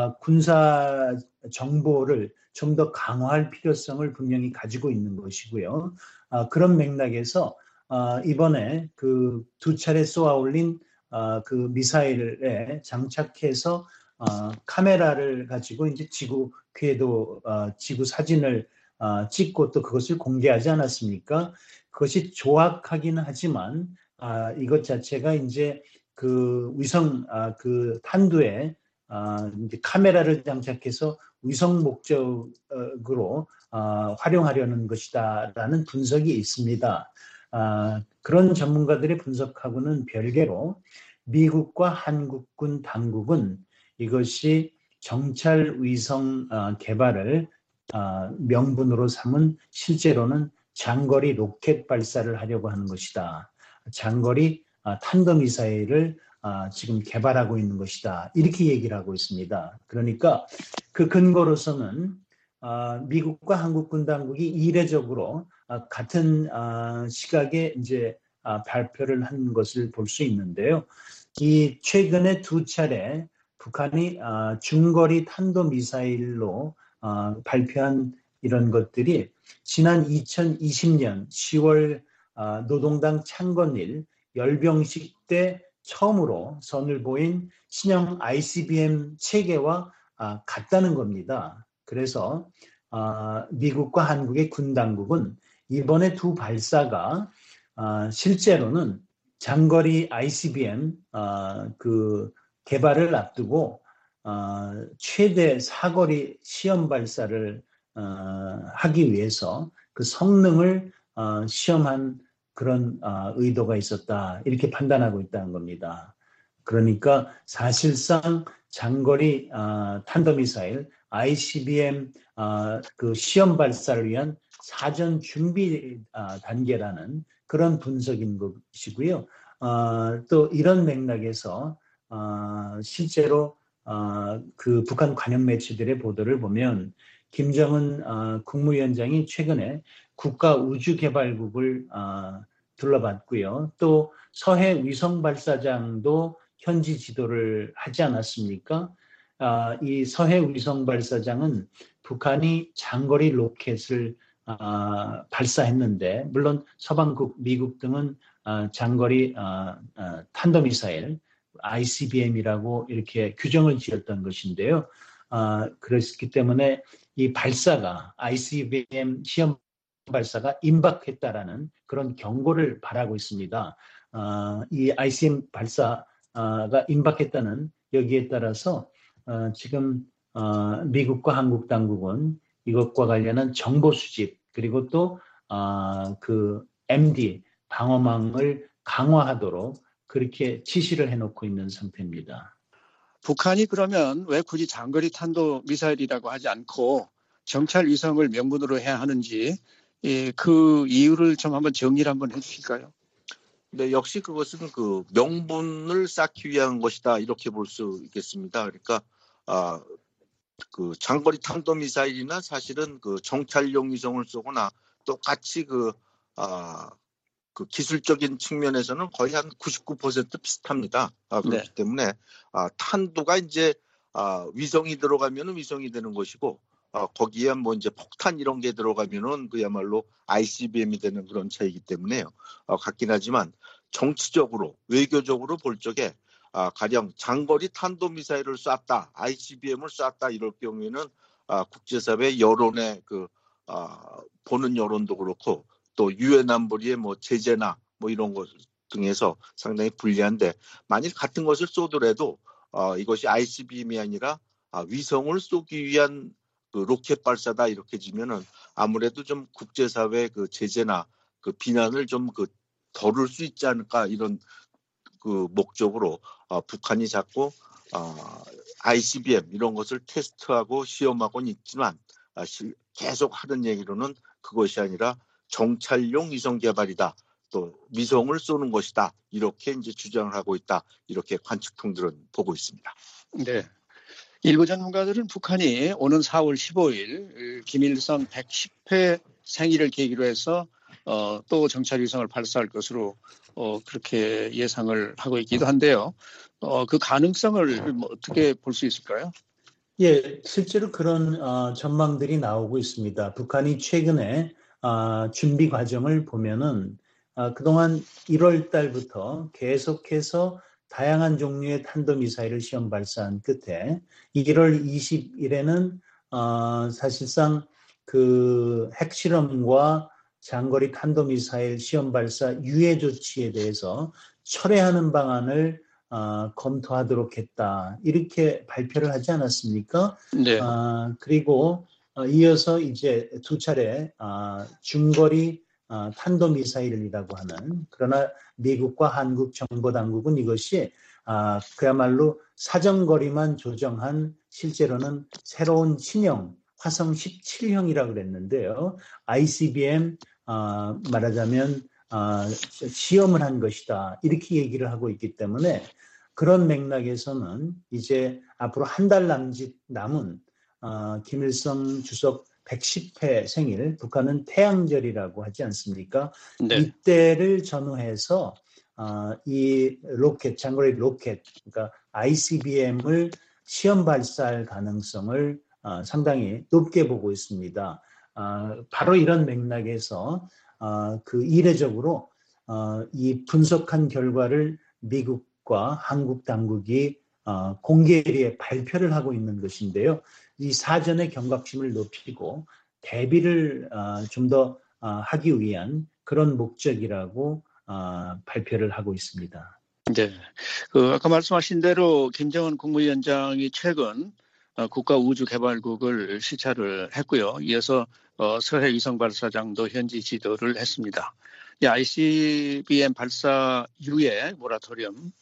군사 정보를 좀 더 강화할 필요성을 분명히 가지고 있는 것이고요. 그런 맥락에서 이번에 그 두 차례 쏘아 올린 그 미사일에 장착해서 어, 카메라를 가지고 이제 지구 궤도, 어, 지구 사진을 어, 찍고 또 그것을 공개하지 않았습니까? 그것이 조악하기는 하지만 아, 이것 자체가 이제 그 위성 아, 그 탄두에 아, 이제 카메라를 장착해서 위성 목적으로 아, 활용하려는 것이다라는 분석이 있습니다. 아, 그런 전문가들의 분석하고는 별개로 미국과 한국군 당국은 이것이 정찰 위성 개발을 명분으로 삼은 실제로는 장거리 로켓 발사를 하려고 하는 것이다. 장거리 탄도미사일을 지금 개발하고 있는 것이다. 이렇게 얘기를 하고 있습니다. 그러니까 그 근거로서는 미국과 한국군 당국이 이례적으로 같은 시각에 이제 발표를 한 것을 볼 수 있는데요. 이 최근에 두 차례 북한이 중거리 탄도미사일로 발표한 이런 것들이 지난 이천이십년 시월 노동당 창건일 열병식 때 처음으로 선을 보인 신형 아이씨비엠 체계와 같다는 겁니다. 그래서 미국과 한국의 군 당국은 이번에 두 발사가 실제로는 장거리 아이씨비엠 그 개발을 앞두고 어, 최대 사거리 시험 발사를 어, 하기 위해서 그 성능을 어, 시험한 그런 어, 의도가 있었다 이렇게 판단하고 있다는 겁니다. 그러니까 사실상 장거리 어, 탄도미사일 아이씨비엠 어, 그 시험 발사를 위한 사전 준비 어, 단계라는 그런 분석인 것이고요. 어, 또 이런 맥락에서 어, 실제로 어, 그 북한 관영 매체들의 보도를 보면 김정은 어, 국무위원장이 최근에 국가우주개발국을 어, 둘러봤고요. 또 서해 위성 발사장도 현지 지도를 하지 않았습니까? 어, 이 서해 위성 발사장은 북한이 장거리 로켓을 어, 발사했는데 물론 서방국, 미국 등은 어, 장거리 어, 어, 탄도미사일 아이씨비엠이라고 이렇게 규정을 지었던 것인데요. 어, 그랬기 때문에 이 발사가 아이씨비엠 시험 발사가 임박했다라는 그런 경고를 바라고 있습니다. 어, 이 아이씨비엠 발사가 임박했다는 여기에 따라서 어, 지금 어, 미국과 한국 당국은 이것과 관련한 정보 수집 그리고 또 어, 그 엠디 방어망을 강화하도록 그렇게 지시를 해놓고 있는 상태입니다. 북한이 그러면 왜 굳이 장거리 탄도 미사일이라고 하지 않고 정찰 위성을 명분으로 해야 하는지 예, 그 이유를 좀 한번 정리를 한번 해주실까요? 네, 역시 그것은 그 명분을 쌓기 위한 것이다 이렇게 볼 수 있겠습니다. 그러니까 아, 그 장거리 탄도미사일이나 사실은 그 정찰용 위성을 쏘거나 똑같이 그 아, 그 기술적인 측면에서는 거의 한 구십구 퍼센트 비슷합니다. 아, 그렇기 네. 때문에 아, 탄두가 이제 아, 위성이 들어가면은 위성이 되는 것이고 아, 거기에 뭐 이제 폭탄 이런 게 들어가면은 그야말로 아이씨비엠이 되는 그런 차이기 때문에요. 아, 같긴 하지만 정치적으로 외교적으로 볼 적에 아, 가령 장거리 탄도미사일을 쐈다, 아이씨비엠을 쐈다 이럴 경우에는 아, 국제사회 여론의 그 아, 보는 여론도 그렇고. 또 유엔 안보리의 뭐 제재나 뭐 이런 것 등에서 상당히 불리한데 만일 같은 것을 쏘더라도 어, 이것이 아이씨비엠이 아니라 아, 위성을 쏘기 위한 그 로켓 발사다 이렇게 지면은 아무래도 좀 국제사회 그 제재나 그 비난을 좀 그 덜을 수 있지 않을까 이런 그 목적으로 어, 북한이 자꾸 어, 아이씨비엠 이런 것을 테스트하고 시험하고는 있지만 아, 시, 계속 하는 얘기로는 그것이 아니라 정찰용 위성 개발이다. 또 위성을 쏘는 것이다. 이렇게 이제 주장을 하고 있다. 이렇게 관측통들은 보고 있습니다. 네. 일부 전문가들은 북한이 오는 사월 십오일 김일성 백십 회 생일을 계기로 해서 어, 또 정찰 위성을 발사할 것으로 어, 그렇게 예상을 하고 있기도 한데요. 어, 그 가능성을 뭐 어떻게 볼 수 있을까요? 예, 실제로 그런 어, 전망들이 나오고 있습니다. 북한이 최근에 어, 준비 과정을 보면은 어, 그동안 일월 달부터 계속해서 다양한 종류의 탄도미사일을 시험 발사한 끝에 일월 이십일에는 어, 사실상 그 핵실험과 장거리 탄도미사일 시험 발사 유예 조치에 대해서 철회하는 방안을 어, 검토하도록 했다. 이렇게 발표를 하지 않았습니까? 네. 어, 그리고 어, 이어서 이제 두 차례 어, 중거리 어, 탄도미사일이라고 하는 그러나 미국과 한국 정보당국은 이것이 어, 그야말로 사정거리만 조정한 실제로는 새로운 신형 화성 십칠형이라고 그랬는데요. 아이씨비엠 어, 말하자면 어, 시험을 한 것이다. 이렇게 얘기를 하고 있기 때문에 그런 맥락에서는 이제 앞으로 한 달 남짓 남은 어, 김일성 주석 백십 회 생일, 북한은 태양절이라고 하지 않습니까? 네. 이때를 전후해서 어, 이 로켓, 장거리 로켓, 그러니까 아이씨비엠을 시험 발사할 가능성을 어, 상당히 높게 보고 있습니다. 어, 바로 이런 맥락에서 어, 그 이례적으로 어, 이 분석한 결과를 미국과 한국 당국이 어, 공개리에 발표를 하고 있는 것인데요. 이 사전의 경각심을 높이고 대비를 어, 좀 더 어, 하기 위한 그런 목적이라고 어, 발표를 하고 있습니다. 네, 그 아까 말씀하신 대로 김정은 국무위원장이 최근 국가우주개발국을 시찰을 했고요. 이어서 서해 위성 발사장도 현지 지도를 했습니다. 아이씨비엠 발사 이후의 모라토리엄,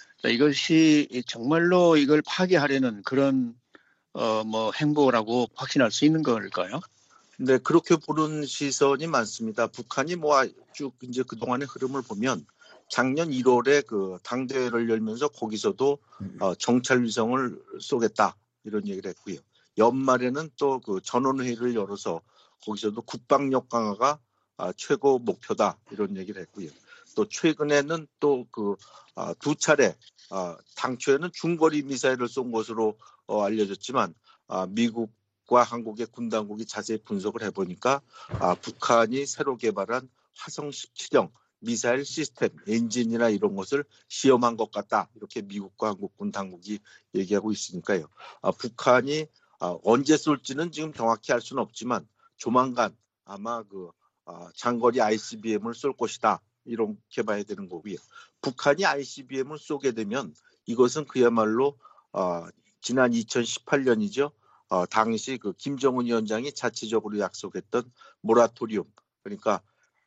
이것이 정말로 이걸 파기하려는 그런 어, 뭐 행보라고 확신할 수 있는 걸까요? 네, 그렇게 보는 시선이 많습니다. 북한이 뭐 쭉 이제 그 동안의 흐름을 보면 작년 일월에 그 당대회를 열면서 거기서도 어, 정찰 위성을 쏘겠다 이런 얘기를 했고요. 연말에는 또 그 전원회의를 열어서 거기서도 국방력 강화가 아, 최고 목표다 이런 얘기를 했고요. 또 최근에는 또 그 아, 두 차례 아, 당초에는 중거리 미사일을 쏜 것으로 어, 알려졌지만 아, 미국과 한국의 군 당국이 자세히 분석을 해보니까 아, 북한이 새로 개발한 화성 십칠형 미사일 시스템, 엔진이나 이런 것을 시험한 것 같다. 이렇게 미국과 한국 군 당국이 얘기하고 있으니까요. 아, 북한이 아, 언제 쏠지는 지금 정확히 알 수는 없지만 조만간 아마 그 아, 장거리 아이씨비엠을 쏠 것이다. 이렇게 봐야 되는 거고요. 북한이 아이씨비엠을 쏘게 되면 이것은 그야말로 어, 지난 이천십팔 년이죠. 어, 당시 그 김정은 위원장이 자체적으로 약속했던 모라토리움, 그러니까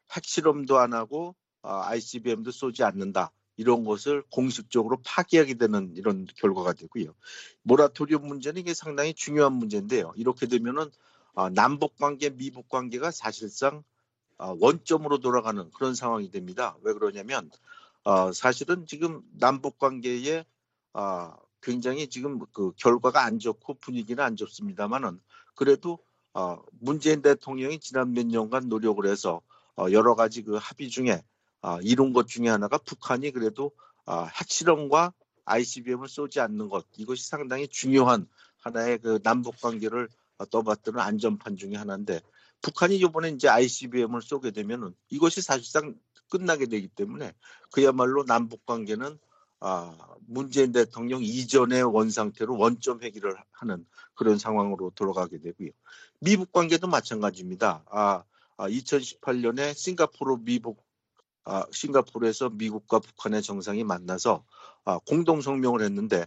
핵실험도 안 하고 어, 아이씨비엠도 쏘지 않는다. 이런 것을 공식적으로 파기하게 되는 이런 결과가 되고요. 모라토리움 문제는 이게 상당히 중요한 문제인데요. 이렇게 되면은 어, 남북 관계, 미북 관계가 사실상 어, 원점으로 돌아가는 그런 상황이 됩니다. 왜 그러냐면 어, 사실은 지금 남북 관계에 어, 굉장히 지금 그 결과가 안 좋고 분위기는 안 좋습니다만은 그래도 어, 문재인 대통령이 지난 몇 년간 노력을 해서 어, 여러 가지 그 합의 중에 어, 이룬 것 중에 하나가 북한이 그래도 어, 핵실험과 아이씨비엠을 쏘지 않는 것, 이것이 상당히 중요한 하나의 그 남북 관계를 어, 떠받드는 안전판 중에 하나인데, 북한이 이번에 이제 아이씨비엠을 쏘게 되면은 이것이 사실상 끝나게 되기 때문에 그야말로 남북 관계는 아, 문재인 대통령 이전의 원상태로 원점 회귀를 하는 그런 상황으로 돌아가게 되고요. 미북 관계도 마찬가지입니다. 아, 아, 이천십팔 년에 싱가포르 미북 아, 싱가포르에서 미국과 북한의 정상이 만나서 아, 공동성명을 했는데,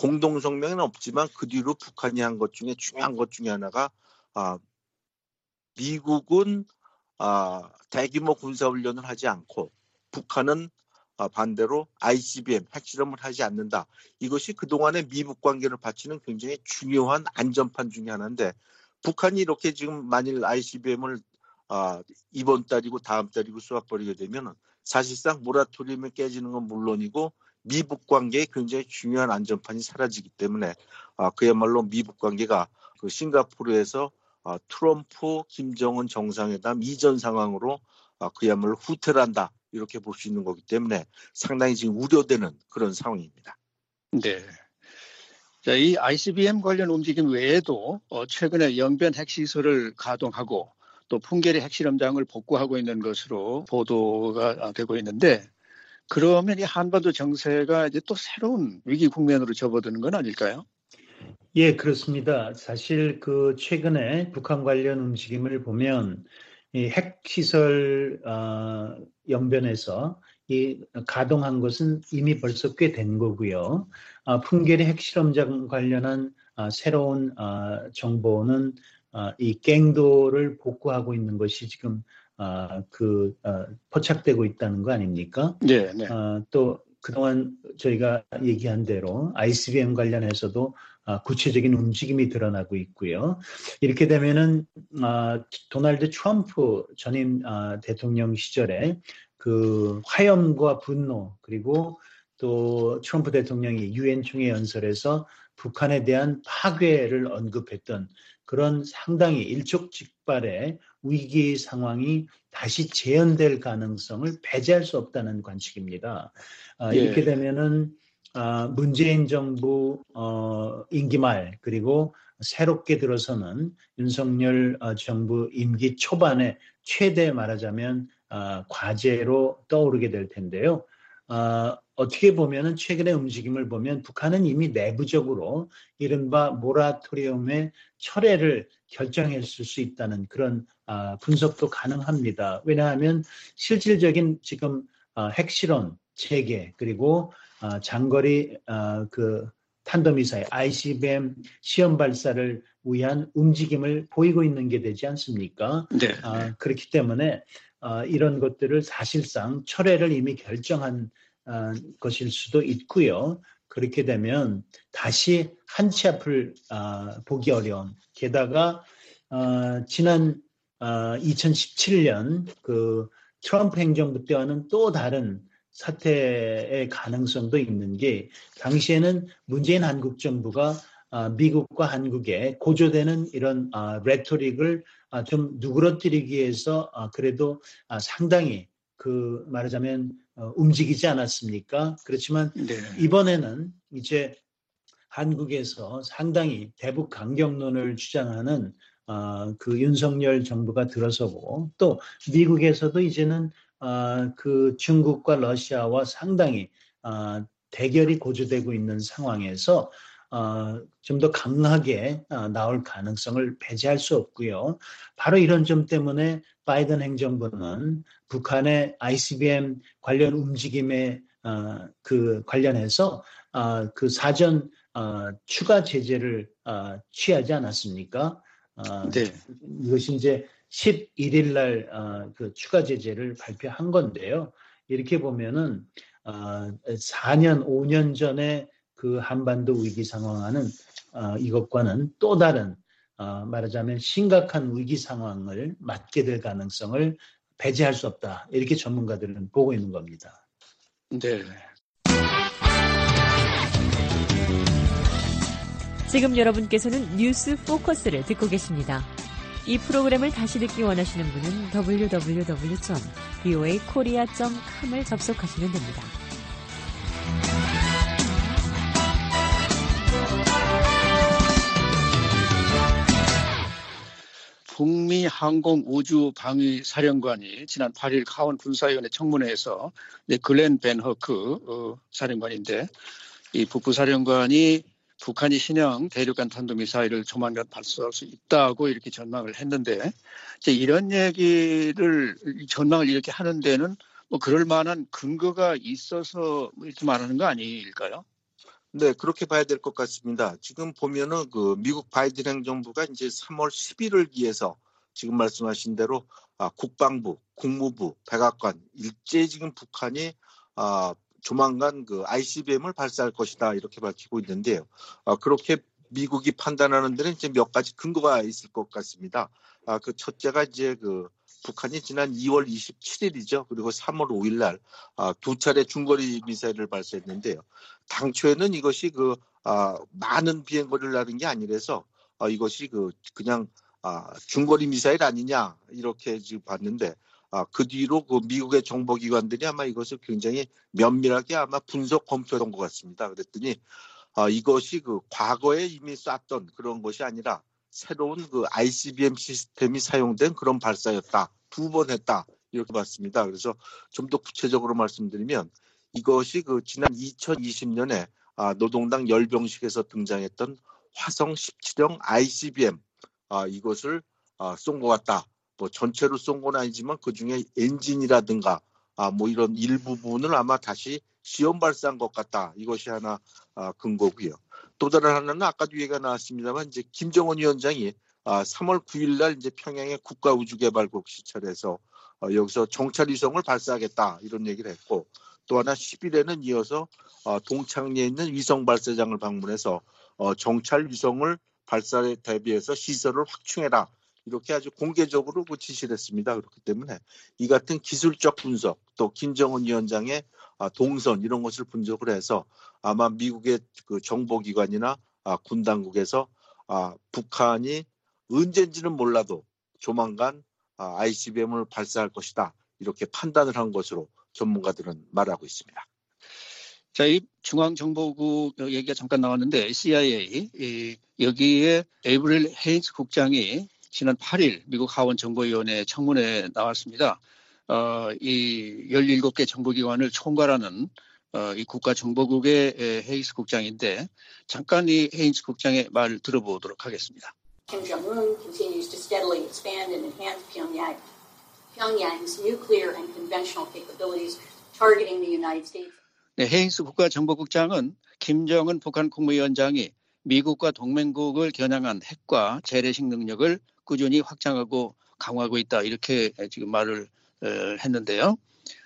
공동성명은 없지만 그 뒤로 북한이 한 것 중에 중요한 것 중에 하나가 아, 미국은 아, 대규모 군사훈련을 하지 않고 북한은 아, 반대로 아이씨비엠 핵실험을 하지 않는다. 이것이 그동안의 미북 관계를 바치는 굉장히 중요한 안전판 중에 하나인데, 북한이 이렇게 지금 만일 아이씨비엠을 아, 이번 달이고 다음 달이고 쏘아버리게 되면 사실상 모라토리움이 깨지는 건 물론이고 미북 관계에 굉장히 중요한 안전판이 사라지기 때문에 아, 그야말로 미북 관계가 그 싱가포르에서 아, 트럼프 김정은 정상회담 이전 상황으로 아, 그야말로 후퇴한다, 이렇게 볼 수 있는 거기 때문에 상당히 지금 우려되는 그런 상황입니다. 네. 자, 이 아이씨비엠 관련 움직임 외에도 어, 최근에 영변 핵시설을 가동하고 또 풍계리 핵실험장을 복구하고 있는 것으로 보도가 되고 있는데, 그러면 이 한반도 정세가 이제 또 새로운 위기 국면으로 접어드는 건 아닐까요? 예, 그렇습니다. 사실 그 최근에 북한 관련 움직임을 보면 이 핵시설 어, 영변에서 이 가동한 것은 이미 벌써 꽤 된 거고요. 아, 풍계리 핵실험장 관련한 아, 새로운 아, 정보는 아, 이 갱도를 복구하고 있는 것이 지금 아, 그 아, 포착되고 있다는 거 아닙니까? 네, 네. 아, 또 그동안 저희가 얘기한 대로 아이씨비엠 관련해서도 아, 구체적인 움직임이 드러나고 있고요. 이렇게 되면은 아, 도널드 트럼프 전임 아, 대통령 시절에 그 화염과 분노, 그리고 또 트럼프 대통령이 유엔 총회 연설에서 북한에 대한 파괴를 언급했던 그런 상당히 일촉즉발의 위기 상황이 다시 재현될 가능성을 배제할 수 없다는 관측입니다. 아, 예. 이렇게 되면은 아, 문재인 정부 어, 임기 말, 그리고 새롭게 들어서는 윤석열 어, 정부 임기 초반에 최대 말하자면 어, 과제로 떠오르게 될 텐데요. 어, 어떻게 보면은 최근의 움직임을 보면 북한은 이미 내부적으로 이른바 모라토리움의 철회를 결정했을 수 있다는 그런 어, 분석도 가능합니다. 왜냐하면 실질적인 지금 어, 핵실험 체계, 그리고 어, 장거리 어, 그 탄도미사일 아이씨비엠 시험 발사를 위한 움직임을 보이고 있는 게 되지 않습니까? 네. 아, 그렇기 때문에 아, 이런 것들을 사실상 철회를 이미 결정한 아, 것일 수도 있고요. 그렇게 되면 다시 한 치 앞을 아, 보기 어려운, 게다가 아, 지난 아, 이천십칠 년 그 트럼프 행정부 때와는 또 다른 사태의 가능성도 있는 게, 당시에는 문재인 한국 정부가 미국과 한국에 고조되는 이런 레토릭을 좀 누그러뜨리기 위해서 그래도 상당히 그 말하자면 움직이지 않았습니까? 그렇지만 네. 이번에는 이제 한국에서 상당히 대북 강경론을 주장하는 그 윤석열 정부가 들어서고, 또 미국에서도 이제는 어, 그 중국과 러시아와 상당히 어, 대결이 고조되고 있는 상황에서 어, 좀 더 강하게 어, 나올 가능성을 배제할 수 없고요. 바로 이런 점 때문에 바이든 행정부는 북한의 아이씨비엠 관련 움직임에 어, 그 관련해서 어, 그 사전 어, 추가 제재를 어, 취하지 않았습니까? 어, 네. 이것이 이제 십일 일 날 어, 그 추가 제재를 발표한 건데요. 이렇게 보면은 어, 사 년, 오 년 전에 그 한반도 위기 상황과는 어, 이것과는 또 다른 어, 말하자면 심각한 위기 상황을 맞게 될 가능성을 배제할 수 없다. 이렇게 전문가들은 보고 있는 겁니다. 네. 지금 여러분께서는 뉴스 포커스를 듣고 계십니다. 이 프로그램을 다시 듣기 원하시는 분은 더블유 더블유 더블유 점 브이오에이 코리아 점 컴을 접속하시면 됩니다. 북미 항공우주방위사령관이 지난 팔 일 하원 군사위원회 청문회에서 글렌 벤 허크 어, 사령관인데, 이 북부사령관이 북한이 신형 대륙간 탄도미사일을 조만간 발사할 수 있다고 이렇게 전망을 했는데, 이제 이런 얘기를 전망을 이렇게 하는 데는 뭐 그럴 만한 근거가 있어서 이렇게 말하는 거 아닐까요? 네, 그렇게 봐야 될 것 같습니다. 지금 보면은 그 미국 바이든 행정부가 이제 삼월 십일을 기해서 지금 말씀하신 대로 아, 국방부, 국무부, 백악관 일제히 지금 북한이 아, 조만간 그 아이씨비엠을 발사할 것이다 이렇게 밝히고 있는데요. 아, 그렇게 미국이 판단하는 데는 이제 몇 가지 근거가 있을 것 같습니다. 아, 그 첫째가 이제 그 북한이 지난 이월 이십칠일이죠. 그리고 삼월 오일 날 아, 두 차례 중거리 미사일을 발사했는데요. 당초에는 이것이 그 아, 많은 비행거리를 나른 게 아니라서 아, 이것이 그 그냥 아, 중거리 미사일 아니냐 이렇게 지금 봤는데, 아, 그 뒤로 그 미국의 정보기관들이 아마 이것을 굉장히 면밀하게 아마 분석 검토한 것 같습니다. 그랬더니 아, 이것이 그 과거에 이미 쐈던 그런 것이 아니라 새로운 그 아이씨비엠 시스템이 사용된 그런 발사였다. 두 번 했다. 이렇게 봤습니다. 그래서 좀 더 구체적으로 말씀드리면 이것이 그 지난 이천이십 년에 아, 노동당 열병식에서 등장했던 화성 십칠형 아이씨비엠 아, 이것을 아, 쏜 것 같다. 뭐 전체로 쏜 건 아니지만 그 중에 엔진이라든가 아, 뭐 이런 일부분을 아마 다시 시험 발사한 것 같다. 이것이 하나 아, 근거고요. 또 다른 하나는 아까도 얘기가 나왔습니다만 이제 김정은 위원장이 아, 삼월 구일 날 이제 평양의 국가우주개발국 시찰에서 어, 여기서 정찰 위성을 발사하겠다 이런 얘기를 했고, 또 하나 십 일에는 이어서 어, 동창리에 있는 위성 발사장을 방문해서 어, 정찰 위성을 발사에 대비해서 시설을 확충해라. 이렇게 아주 공개적으로 그 지시를 했습니다. 그렇기 때문에 이 같은 기술적 분석, 또 김정은 위원장의 동선 이런 것을 분석을 해서 아마 미국의 그 정보기관이나 군 당국에서 북한이 언제인지는 몰라도 조만간 아이씨비엠을 발사할 것이다. 이렇게 판단을 한 것으로 전문가들은 말하고 있습니다. 자, 이 중앙정보국 얘기가 잠깐 나왔는데 씨아이에이 이, 여기에 에이브릴 헤인스 국장이 지난 팔 일 미국 하원 정보위원회 청문회에 나왔습니다. 어, 이 열일곱 개 정보기관을 총괄하는 어, 이 국가정보국의 헤인스 국장인데, 잠깐 이 헤인스 국장의 말을 들어보도록 하겠습니다. Kim Jong-un continues to steadily expand and enhance Pyongyang, Pyongyang's nuclear and conventional capabilities targeting the United States. 네, 헤인스 국가정보국장은 김정은 북한 국무위원장이 미국과 동맹국을 겨냥한 핵과 재래식 능력을 꾸준히 확장하고 강화하고 있다. 이렇게 지금 말을 했는데요.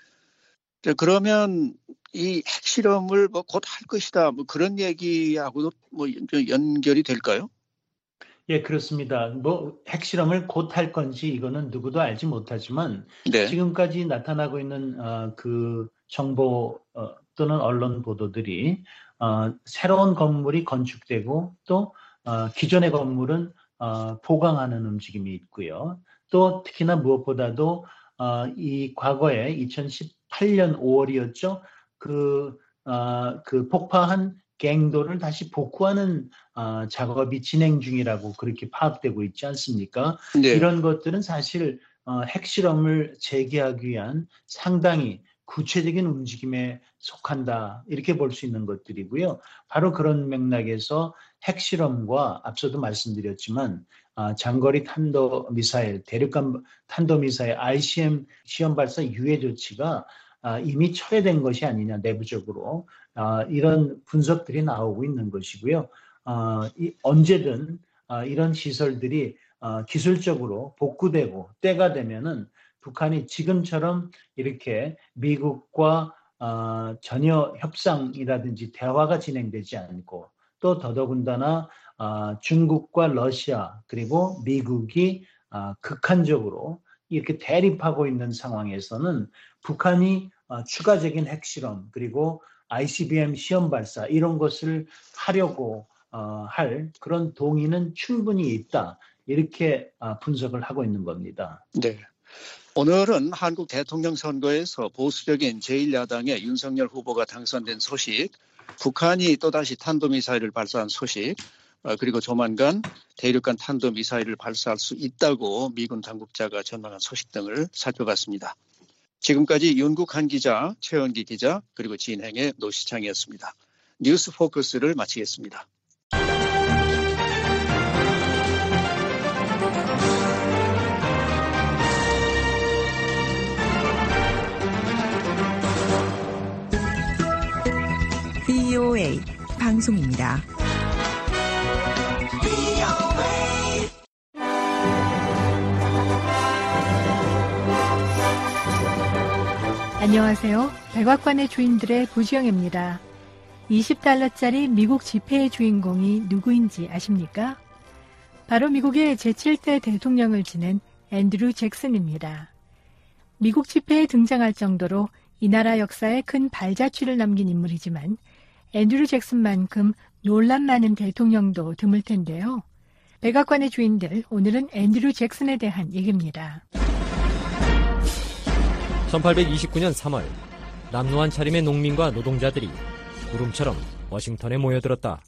그러면 이 핵실험을 뭐 곧 할 것이다. 뭐 그런 얘기하고도 뭐 연결이 될까요? 예, 그렇습니다. 뭐 핵실험을 곧 할 건지 이거는 누구도 알지 못하지만 네. 지금까지 나타나고 있는 어, 그 정보 어, 또는 언론 보도들이 어, 새로운 건물이 건축되고 또 어, 기존의 건물은 어, 보강하는 움직임이 있고요. 또 특히나 무엇보다도 어, 이 과거에 이천십팔 년 오월이었죠. 그, 어, 그 폭파한 갱도를 다시 복구하는 어, 작업이 진행 중이라고 그렇게 파악되고 있지 않습니까? 네. 이런 것들은 사실 어, 핵실험을 재개하기 위한 상당히 구체적인 움직임에 속한다 이렇게 볼 수 있는 것들이고요. 바로 그런 맥락에서 핵실험과 앞서도 말씀드렸지만 어, 장거리 탄도미사일, 대륙간 탄도미사일 아이씨엠 시험 발사 유예 조치가 어, 이미 철회된 것이 아니냐 내부적으로 어, 이런 분석들이 나오고 있는 것이고요. 어, 이, 언제든 어, 이런 시설들이 어, 기술적으로 복구되고 때가 되면은 북한이 지금처럼 이렇게 미국과 어, 전혀 협상이라든지 대화가 진행되지 않고 또 더더군다나 어, 중국과 러시아 그리고 미국이 어, 극한적으로 이렇게 대립하고 있는 상황에서는 북한이 어, 추가적인 핵실험 그리고 아이씨비엠 시험 발사 이런 것을 하려고 어, 할 그런 동의는 충분히 있다. 이렇게 어, 분석을 하고 있는 겁니다. 네. 오늘은 한국 대통령 선거에서 보수적인 제일 야당의 윤석열 후보가 당선된 소식, 북한이 또다시 탄도미사일을 발사한 소식, 그리고 조만간 대륙간 탄도미사일을 발사할 수 있다고 미군 당국자가 전망한 소식 등을 살펴봤습니다. 지금까지 윤국한 기자, 최원기 기자, 그리고 진행의 노시창이었습니다. 뉴스 포커스를 마치겠습니다. 브이오에이 방송입니다. 안녕하세요. 백악관의 주인들의 부지영입니다. 이십 달러짜리 미국 지폐의 주인공이 누구인지 아십니까? 바로 미국의 제칠 대 대통령을 지낸 앤드류 잭슨입니다. 미국 지폐에 등장할 정도로 이 나라 역사에 큰 발자취를 남긴 인물이지만 앤드류 잭슨만큼 논란 많은 대통령도 드물 텐데요. 백악관의 주인들, 오늘은 앤드류 잭슨에 대한 얘기입니다. 천팔백이십구 년 삼월 남루한 차림의 농민과 노동자들이 구름처럼 워싱턴에 모여들었다.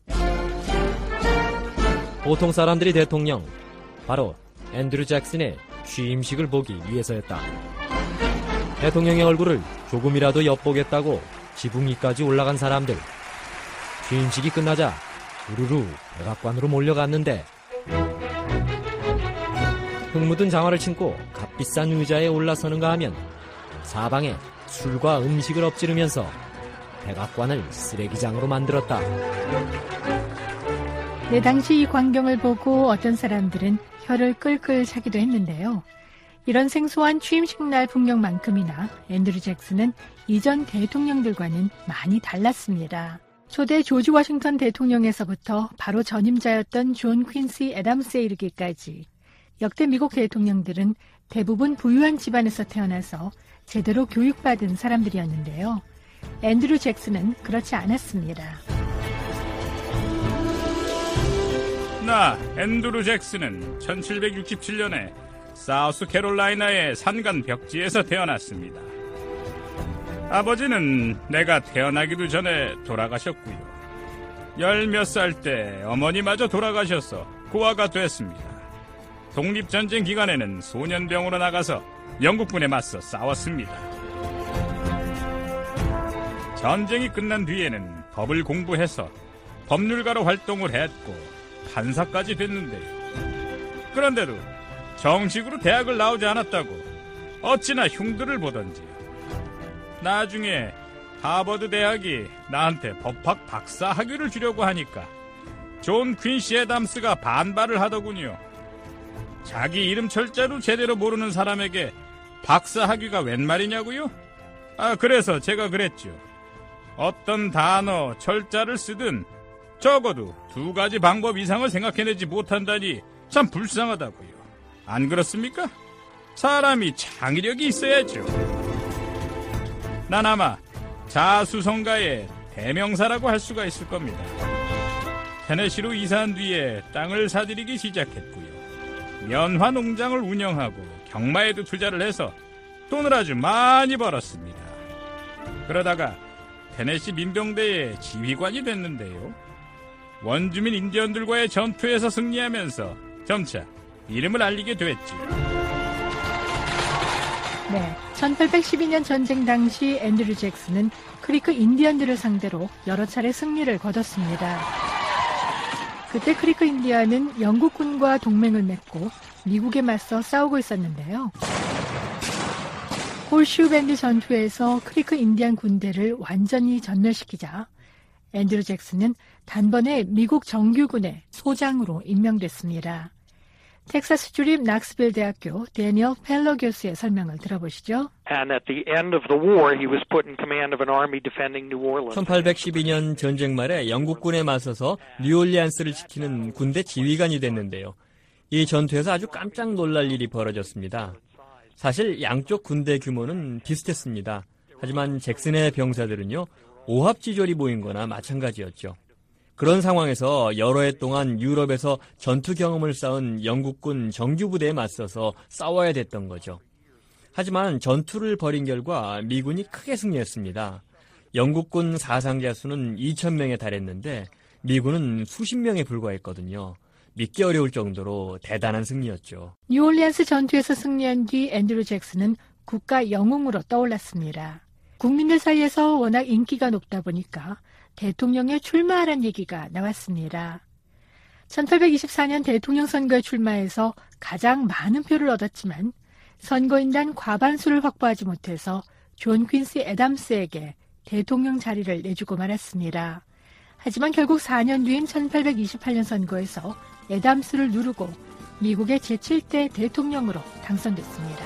보통 사람들이 대통령, 바로 앤드류 잭슨의 취임식을 보기 위해서였다. 대통령의 얼굴을 조금이라도 엿보겠다고 지붕 위까지 올라간 사람들. 취임식이 끝나자 우르르 백악관으로 몰려갔는데 흙 묻은 장화를 신고 값비싼 의자에 올라서는가 하면 사방에 술과 음식을 엎지르면서 백악관을 쓰레기장으로 만들었다. 네, 당시 이 광경을 보고 어떤 사람들은 혀를 끌끌 차기도 했는데요. 이런 생소한 취임식 날 풍경만큼이나 앤드류 잭슨은 이전 대통령들과는 많이 달랐습니다. 초대 조지 워싱턴 대통령에서부터 바로 전임자였던 존 퀸시 애덤스에 이르기까지 역대 미국 대통령들은 대부분 부유한 집안에서 태어나서 제대로 교육받은 사람들이었는데요. 앤드류 잭슨은 그렇지 않았습니다. 나 앤드류 잭슨은 천칠백육십칠 년에 사우스캐롤라이나의 산간 벽지에서 태어났습니다. 아버지는 내가 태어나기도 전에 돌아가셨고요. 열 몇 살 때 어머니마저 돌아가셔서 고아가 됐습니다. 독립전쟁 기간에는 소년병으로 나가서 영국군에 맞서 싸웠습니다. 전쟁이 끝난 뒤에는 법을 공부해서 법률가로 활동을 했고 판사까지 됐는데요. 그런데도 정식으로 대학을 나오지 않았다고 어찌나 흉들을 보던지요. 나중에 하버드 대학이 나한테 법학 박사 학위를 주려고 하니까 존 퀸시 애담스가 반발을 하더군요. 자기 이름 철자도 제대로 모르는 사람에게 박사 학위가 웬 말이냐고요? 아, 그래서 제가 그랬죠. 어떤 단어, 철자를 쓰든 적어도 두 가지 방법 이상을 생각해내지 못한다니 참 불쌍하다고요. 안 그렇습니까? 사람이 창의력이 있어야죠. 난 아마 자수성가의 대명사라고 할 수가 있을 겁니다. 테네시로 이사한 뒤에 땅을 사들이기 시작했고요. 면화 농장을 운영하고 경마에도 투자를 해서 돈을 아주 많이 벌었습니다. 그러다가 테네시 민병대의 지휘관이 됐는데요. 원주민 인디언들과의 전투에서 승리하면서 점차 이름을 알리게 됐지요. 네, 천팔백십이 년 전쟁 당시 앤드류 잭슨은 크리크 인디언들을 상대로 여러 차례 승리를 거뒀습니다. 그때 크리크 인디언은 영국군과 동맹을 맺고 미국에 맞서 싸우고 있었는데요. 홀슈 밴드 전투에서 크리크 인디언 군대를 완전히 전멸시키자 앤드류 잭슨은 단번에 미국 정규군의 소장으로 임명됐습니다. 텍사스 주립 낙스빌 대학교 데니얼 펠러 교수의 설명을 들어보시죠. 천팔백십이 년 전쟁 말에 영국군에 맞서서 뉴올리안스를 지키는 군대 지휘관이 됐는데요. 이 전투에서 아주 깜짝 놀랄 일이 벌어졌습니다. 사실 양쪽 군대 규모는 비슷했습니다. 하지만 잭슨의 병사들은요, 오합지졸이 모인 거나 마찬가지였죠. 그런 상황에서 여러 해 동안 유럽에서 전투 경험을 쌓은 영국군 정규부대에 맞서서 싸워야 됐던 거죠. 하지만 전투를 벌인 결과 미군이 크게 승리했습니다. 영국군 사상자 수는 이천 명에 달했는데 미군은 수십 명에 불과했거든요. 믿기 어려울 정도로 대단한 승리였죠. 뉴올리안스 전투에서 승리한 뒤 앤드류 잭슨은 국가 영웅으로 떠올랐습니다. 국민들 사이에서 워낙 인기가 높다 보니까 대통령에 출마하라는 얘기가 나왔습니다. 천팔백이십사 년 대통령 선거에 출마해서 가장 많은 표를 얻었지만 선거인단 과반수를 확보하지 못해서 존 퀸시 애담스에게 대통령 자리를 내주고 말았습니다. 하지만 결국 사 년 뒤인 천팔백이십팔 년 선거에서 애담스를 누르고 미국의 제칠 대 대통령으로 당선됐습니다.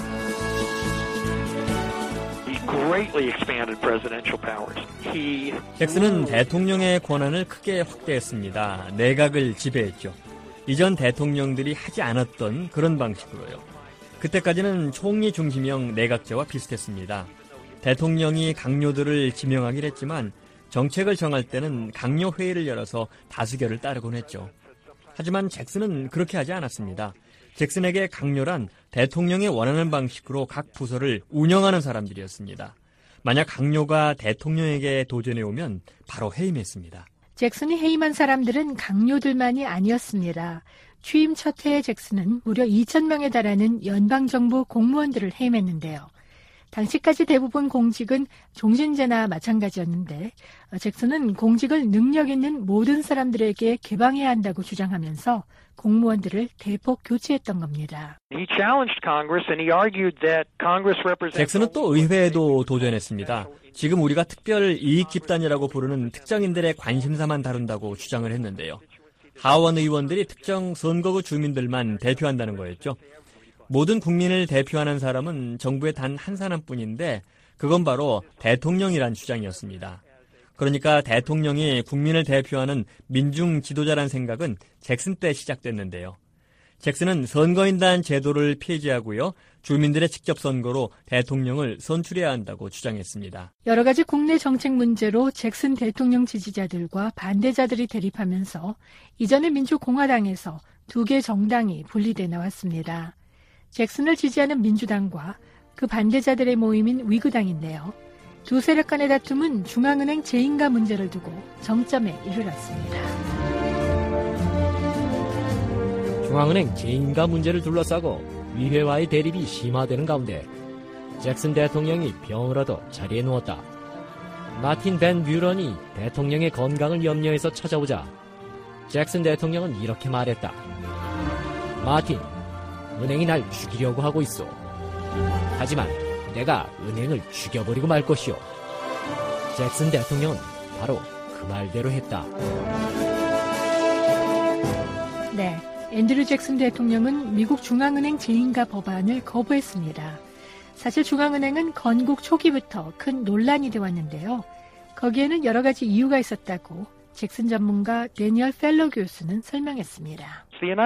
잭슨은 대통령의 권한을 크게 확대했습니다. 내각을 지배했죠. 이전 대통령들이 하지 않았던 그런 방식으로요. 그때까지는 총리 중심형 내각제와 비슷했습니다. 대통령이 강요들을 지명하긴 했지만 정책을 정할 때는 강요회의를 열어서 다수결을 따르곤 했죠. 하지만 잭슨은 그렇게 하지 않았습니다. 잭슨에게 강요란 대통령이 원하는 방식으로 각 부서를 운영하는 사람들이었습니다. 만약 강요가 대통령에게 도전해 오면 바로 해임했습니다. 잭슨이 해임한 사람들은 강요들만이 아니었습니다. 취임 첫 해에 잭슨은 무려 이천 명에 달하는 연방정부 공무원들을 해임했는데요. 당시까지 대부분 공직은 종신제나 마찬가지였는데 잭슨은 공직을 능력 있는 모든 사람들에게 개방해야 한다고 주장하면서 공무원들을 대폭 교체했던 겁니다. 잭슨은 또 의회에도 도전했습니다. 지금 우리가 특별 이익 집단이라고 부르는 특정인들의 관심사만 다룬다고 주장을 했는데요. 하원 의원들이 특정 선거구 주민들만 대표한다는 거였죠. 모든 국민을 대표하는 사람은 정부의 단 한 사람뿐인데 그건 바로 대통령이란 주장이었습니다. 그러니까 대통령이 국민을 대표하는 민중 지도자란 생각은 잭슨 때 시작됐는데요. 잭슨은 선거인단 제도를 폐지하고요. 주민들의 직접 선거로 대통령을 선출해야 한다고 주장했습니다. 여러 가지 국내 정책 문제로 잭슨 대통령 지지자들과 반대자들이 대립하면서 이전의 민주공화당에서 두 개 정당이 분리돼 나왔습니다. 잭슨을 지지하는 민주당과 그 반대자들의 모임인 위그당인데요. 두 세력 간의 다툼은 중앙은행 재인가 문제를 두고 정점에 이르렀습니다. 중앙은행 재인가 문제를 둘러싸고 위회와의 대립이 심화되는 가운데 잭슨 대통령이 병을 얻어 자리에 누웠다. 마틴 벤 뷰런이 대통령의 건강을 염려해서 찾아오자 잭슨 대통령은 이렇게 말했다. 마틴, 은행이 날 죽이려고 하고 있어. 하지만 내가 은행을 죽여버리고 말 것이오. 잭슨 대통령은 바로 그 말대로 했다. 네, 앤드류 잭슨 대통령은 미국 중앙은행 재인가 법안을 거부했습니다. 사실 중앙은행은 건국 초기부터 큰 논란이 되어 왔는데요. 거기에는 여러 가지 이유가 있었다고 잭슨 전문가 데니얼 펠로 교수는 설명했습니다.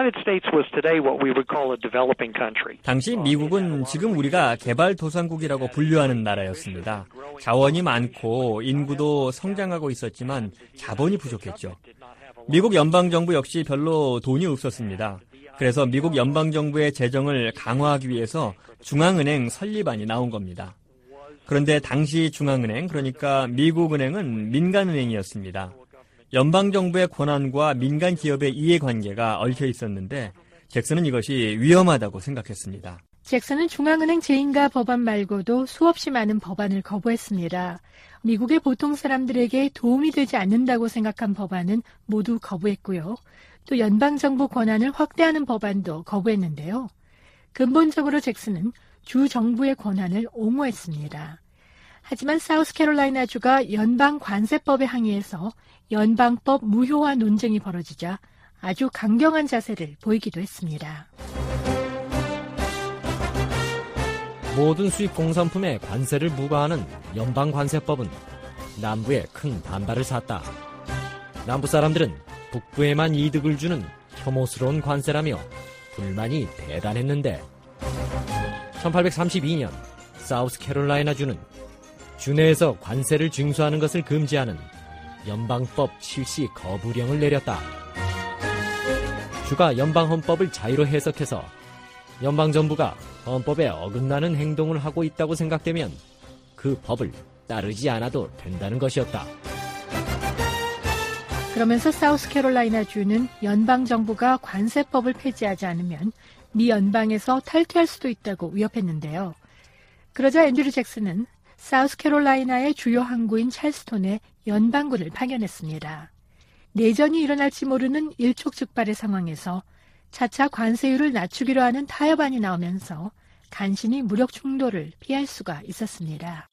당시 미국은 지금 우리가 개발도상국이라고 분류하는 나라였습니다. 자원이 많고 인구도 성장하고 있었지만 자본이 부족했죠. 미국 연방정부 역시 별로 돈이 없었습니다. 그래서 미국 연방정부의 재정을 강화하기 위해서 중앙은행 설립안이 나온 겁니다. 그런데 당시 중앙은행, 그러니까 미국은행은 민간은행이었습니다. 연방정부의 권한과 민간 기업의 이해관계가 얽혀 있었는데 잭슨은 이것이 위험하다고 생각했습니다. 잭슨은 중앙은행 재인가 법안 말고도 수없이 많은 법안을 거부했습니다. 미국의 보통 사람들에게 도움이 되지 않는다고 생각한 법안은 모두 거부했고요. 또 연방정부 권한을 확대하는 법안도 거부했는데요. 근본적으로 잭슨은 주 정부의 권한을 옹호했습니다. 하지만 사우스캐롤라이나주가 연방 관세법에 항의해서 연방법 무효화 논쟁이 벌어지자 아주 강경한 자세를 보이기도 했습니다. 모든 수입 공산품에 관세를 부과하는 연방 관세법은 남부에 큰 반발을 샀다. 남부 사람들은 북부에만 이득을 주는 혐오스러운 관세라며 불만이 대단했는데 천팔백삼십이 년 사우스캐롤라이나주는 주내에서 관세를 징수하는 것을 금지하는 연방법 실시 거부령을 내렸다. 주가 연방헌법을 자유로 해석해서 연방정부가 헌법에 어긋나는 행동을 하고 있다고 생각되면 그 법을 따르지 않아도 된다는 것이었다. 그러면서 사우스캐롤라이나주는 연방정부가 관세법을 폐지하지 않으면 미 연방에서 탈퇴할 수도 있다고 위협했는데요. 그러자 앤드류 잭슨은 사우스캐롤라이나의 주요 항구인 찰스톤에 연방군을 파견했습니다. 내전이 일어날지 모르는 일촉즉발의 상황에서 차차 관세율을 낮추기로 하는 타협안이 나오면서 간신히 무력 충돌을 피할 수가 있었습니다.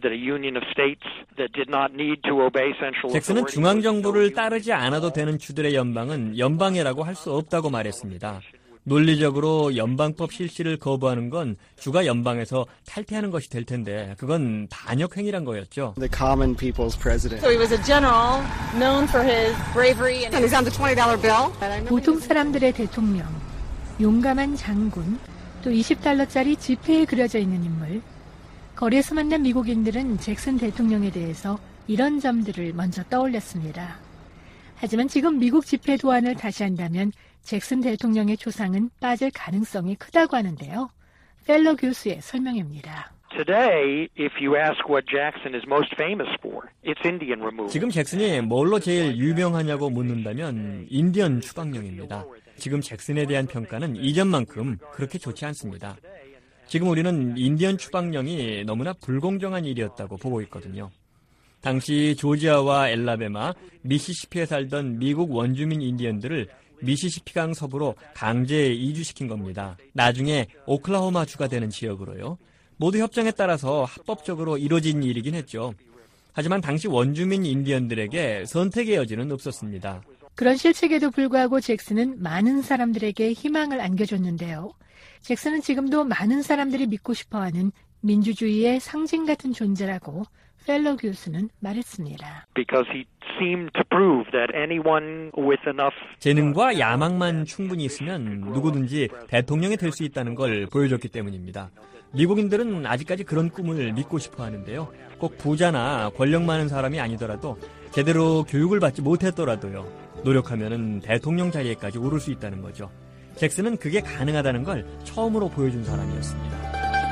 잭슨은 중앙정부를 따르지 않아도 되는 주들의 연방은 연방이라고 할 수 없다고 말했습니다. 논리적으로 연방법 실시를 거부하는 건 주가 연방에서 탈퇴하는 것이 될 텐데 그건 반역행위란 거였죠. The common people's president. So he was a general known for his bravery and he's on the twenty dollar bill. 보통 사람들의 대통령, 용감한 장군, 또 이십 달러짜리 지폐에 그려져 있는 인물. 거리에서 만난 미국인들은 잭슨 대통령에 대해서 이런 점들을 먼저 떠올렸습니다. 하지만 지금 미국 지폐 도안을 다시 한다면 잭슨 대통령의 초상은 빠질 가능성이 크다고 하는데요. 펠로 교수의 설명입니다. 지금 잭슨이 뭘로 제일 유명하냐고 묻는다면 인디언 추방령입니다. 지금 잭슨에 대한 평가는 이전만큼 그렇게 좋지 않습니다. 지금 우리는 인디언 추방령이 너무나 불공정한 일이었다고 보고 있거든요. 당시 조지아와 엘라베마, 미시시피에 살던 미국 원주민 인디언들을 미시시피강 서부로 강제 이주시킨 겁니다. 나중에 오클라호마주가 되는 지역으로요. 모두 협정에 따라서 합법적으로 이루어진 일이긴 했죠. 하지만 당시 원주민 인디언들에게 선택의 여지는 없었습니다. 그런 실책에도 불구하고 잭슨은 많은 사람들에게 희망을 안겨줬는데요. 잭슨은 지금도 많은 사람들이 믿고 싶어하는 민주주의의 상징 같은 존재라고 펠로 교수는 말했습니다. 재능과 야망만 충분히 있으면 누구든지 대통령이 될 수 있다는 걸 보여줬기 때문입니다. 미국인들은 아직까지 그런 꿈을 믿고 싶어 하는데요. 꼭 부자나 권력 많은 사람이 아니더라도 제대로 교육을 받지 못했더라도요. 노력하면은 대통령 자리에까지 오를 수 있다는 거죠. 잭슨은 그게 가능하다는 걸 처음으로 보여준 사람이었습니다.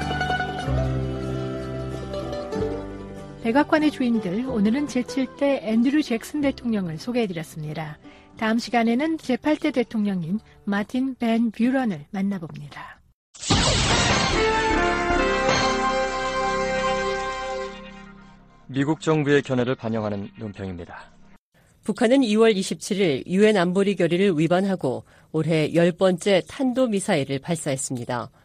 백악관의 주인들, 오늘은 제칠 대 앤드류 잭슨 대통령을 소개해드렸습니다. 다음 시간에는 제팔 대 대통령인 마틴 벤 뷰런을 만나봅니다. 미국 정부의 견해를 반영하는 논평입니다. 북한은 이월 이십칠일 유엔 안보리 결의를 위반하고 올해 열 번째 탄도미사일을 발사했습니다.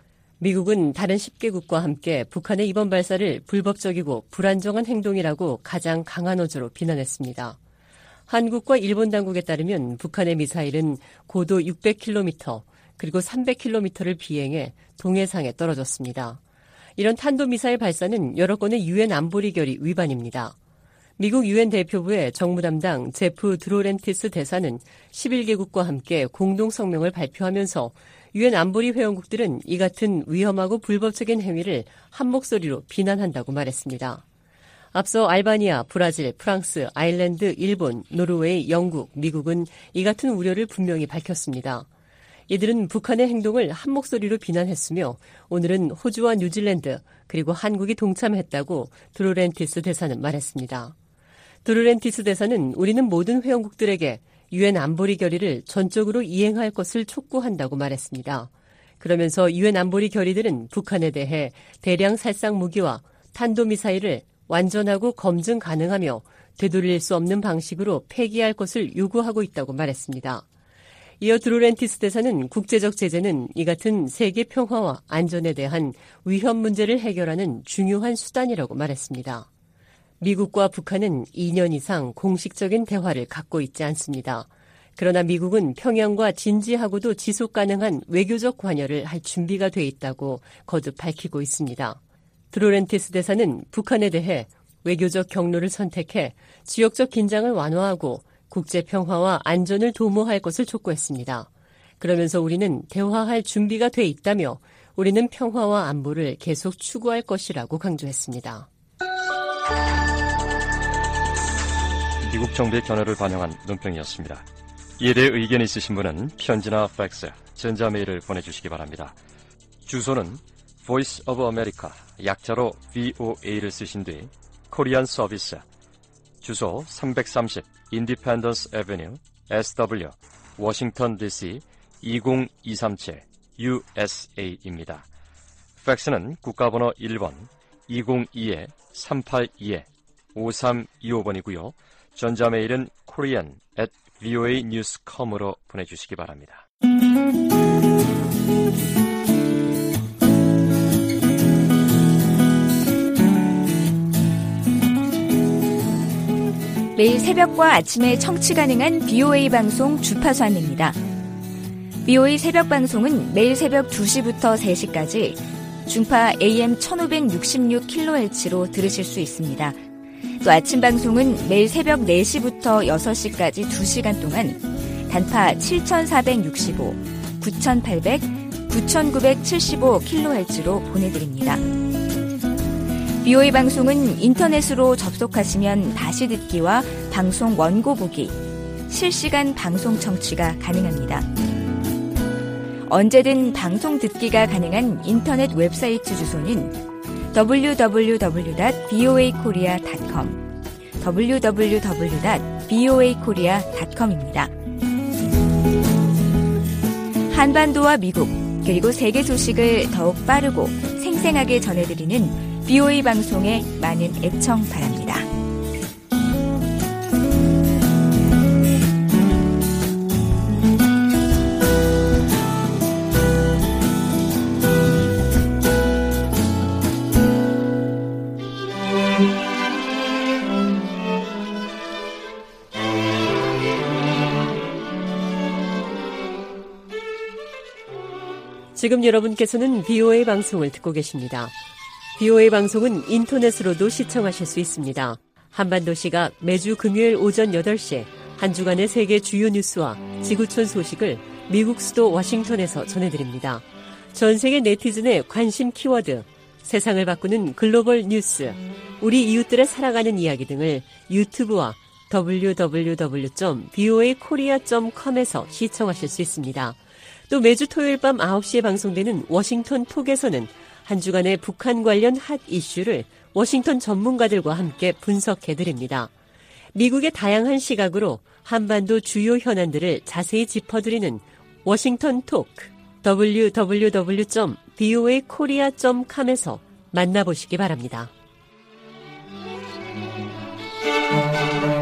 미국은 다른 십 개국과 함께 북한의 이번 발사를 불법적이고 불안정한 행동이라고 가장 강한 어조로 비난했습니다. 한국과 일본 당국에 따르면 북한의 미사일은 고도 육백 킬로미터 그리고 삼백 킬로미터를 비행해 동해상에 떨어졌습니다. 이런 탄도미사일 발사는 여러 건의 유엔 안보리 결의 위반입니다. 미국 유엔 대표부의 정무 담당 제프 드로렌티스 대사는 십일 개국과 함께 공동 성명을 발표하면서 유엔 안보리 회원국들은 이 같은 위험하고 불법적인 행위를 한 목소리로 비난한다고 말했습니다. 앞서 알바니아, 브라질, 프랑스, 아일랜드, 일본, 노르웨이, 영국, 미국은 이 같은 우려를 분명히 밝혔습니다. 이들은 북한의 행동을 한 목소리로 비난했으며 오늘은 호주와 뉴질랜드 그리고 한국이 동참했다고 드로렌티스 대사는 말했습니다. 드로렌티스 대사는 우리는 모든 회원국들에게 유엔 안보리 결의를 전적으로 이행할 것을 촉구한다고 말했습니다. 그러면서 유엔 안보리 결의들은 북한에 대해 대량 살상 무기와 탄도미사일을 완전하고 검증 가능하며 되돌릴 수 없는 방식으로 폐기할 것을 요구하고 있다고 말했습니다. 이어 드로렌티스 대사는 국제적 제재는 이 같은 세계 평화와 안전에 대한 위험 문제를 해결하는 중요한 수단이라고 말했습니다. 미국과 북한은 이 년 이상 공식적인 대화를 갖고 있지 않습니다. 그러나 미국은 평양과 진지하고도 지속 가능한 외교적 관여를 할 준비가 돼 있다고 거듭 밝히고 있습니다. 드로렌티스 대사는 북한에 대해 외교적 경로를 선택해 지역적 긴장을 완화하고 국제 평화와 안전을 도모할 것을 촉구했습니다. 그러면서 우리는 대화할 준비가 돼 있다며 우리는 평화와 안보를 계속 추구할 것이라고 강조했습니다. 미국 정부의 견해를 반영한 논평이었습니다. 이에 대해 의견 있으신 분은 편지나 팩스, 전자메일을 보내주시기 바랍니다. 주소는 Voice of America, 약자로 브이오에이를 쓰신 뒤 코리안 서비스, 주소 삼백삼십 Independence Avenue, 에스더블유, 워싱턴 디씨 이공이삼칠 유에스에이입니다. 팩스는 국가번호 일 번 이공이 삼팔이 오삼이오 번이고요. 전자메일은 korean at voanews dot com으로 보내주시기 바랍니다. 매일 새벽과 아침에 청취 가능한 비오에이 방송 주파수 안내입니다. 비오에이 새벽 방송은 매일 새벽 두 시부터 세 시까지 중파 에이엠 천오백육십육 킬로헤르츠로 들으실 수 있습니다. 또 아침 방송은 매일 새벽 네 시부터 여섯 시까지 두 시간 동안 단파 칠천사백육십오, 구천팔백, 구천구백칠십오 킬로헤르츠로 보내드립니다. 비오에이 방송은 인터넷으로 접속하시면 다시 듣기와 방송 원고 보기, 실시간 방송 청취가 가능합니다. 언제든 방송 듣기가 가능한 인터넷 웹사이트 주소는 더블유 더블유 더블유 닷 비오에이 코리아 닷 컴, 더블유 더블유 더블유 닷 비오에이 코리아 닷 컴입니다. 한반도와 미국, 그리고 세계 소식을 더욱 빠르고 생생하게 전해드리는 비오에이 방송에 많은 애청 바랍니다. 지금 여러분께서는 비오에이 방송을 듣고 계십니다. 비오에이 방송은 인터넷으로도 시청하실 수 있습니다. 한반도 시각 매주 금요일 오전 여덟 시 한 주간의 세계 주요 뉴스와 지구촌 소식을 미국 수도 워싱턴에서 전해드립니다. 전 세계 네티즌의 관심 키워드, 세상을 바꾸는 글로벌 뉴스, 우리 이웃들의 살아가는 이야기 등을 유튜브와 더블유 더블유 더블유 점 비오에이 코리아 점 컴에서 시청하실 수 있습니다. 또 매주 토요일 밤 아홉 시에 방송되는 워싱턴 톡에서는 한 주간의 북한 관련 핫 이슈를 워싱턴 전문가들과 함께 분석해드립니다. 미국의 다양한 시각으로 한반도 주요 현안들을 자세히 짚어드리는 워싱턴 톡, 더블유 더블유 더블유 점 비오에이 코리아 점 컴에서 만나보시기 바랍니다.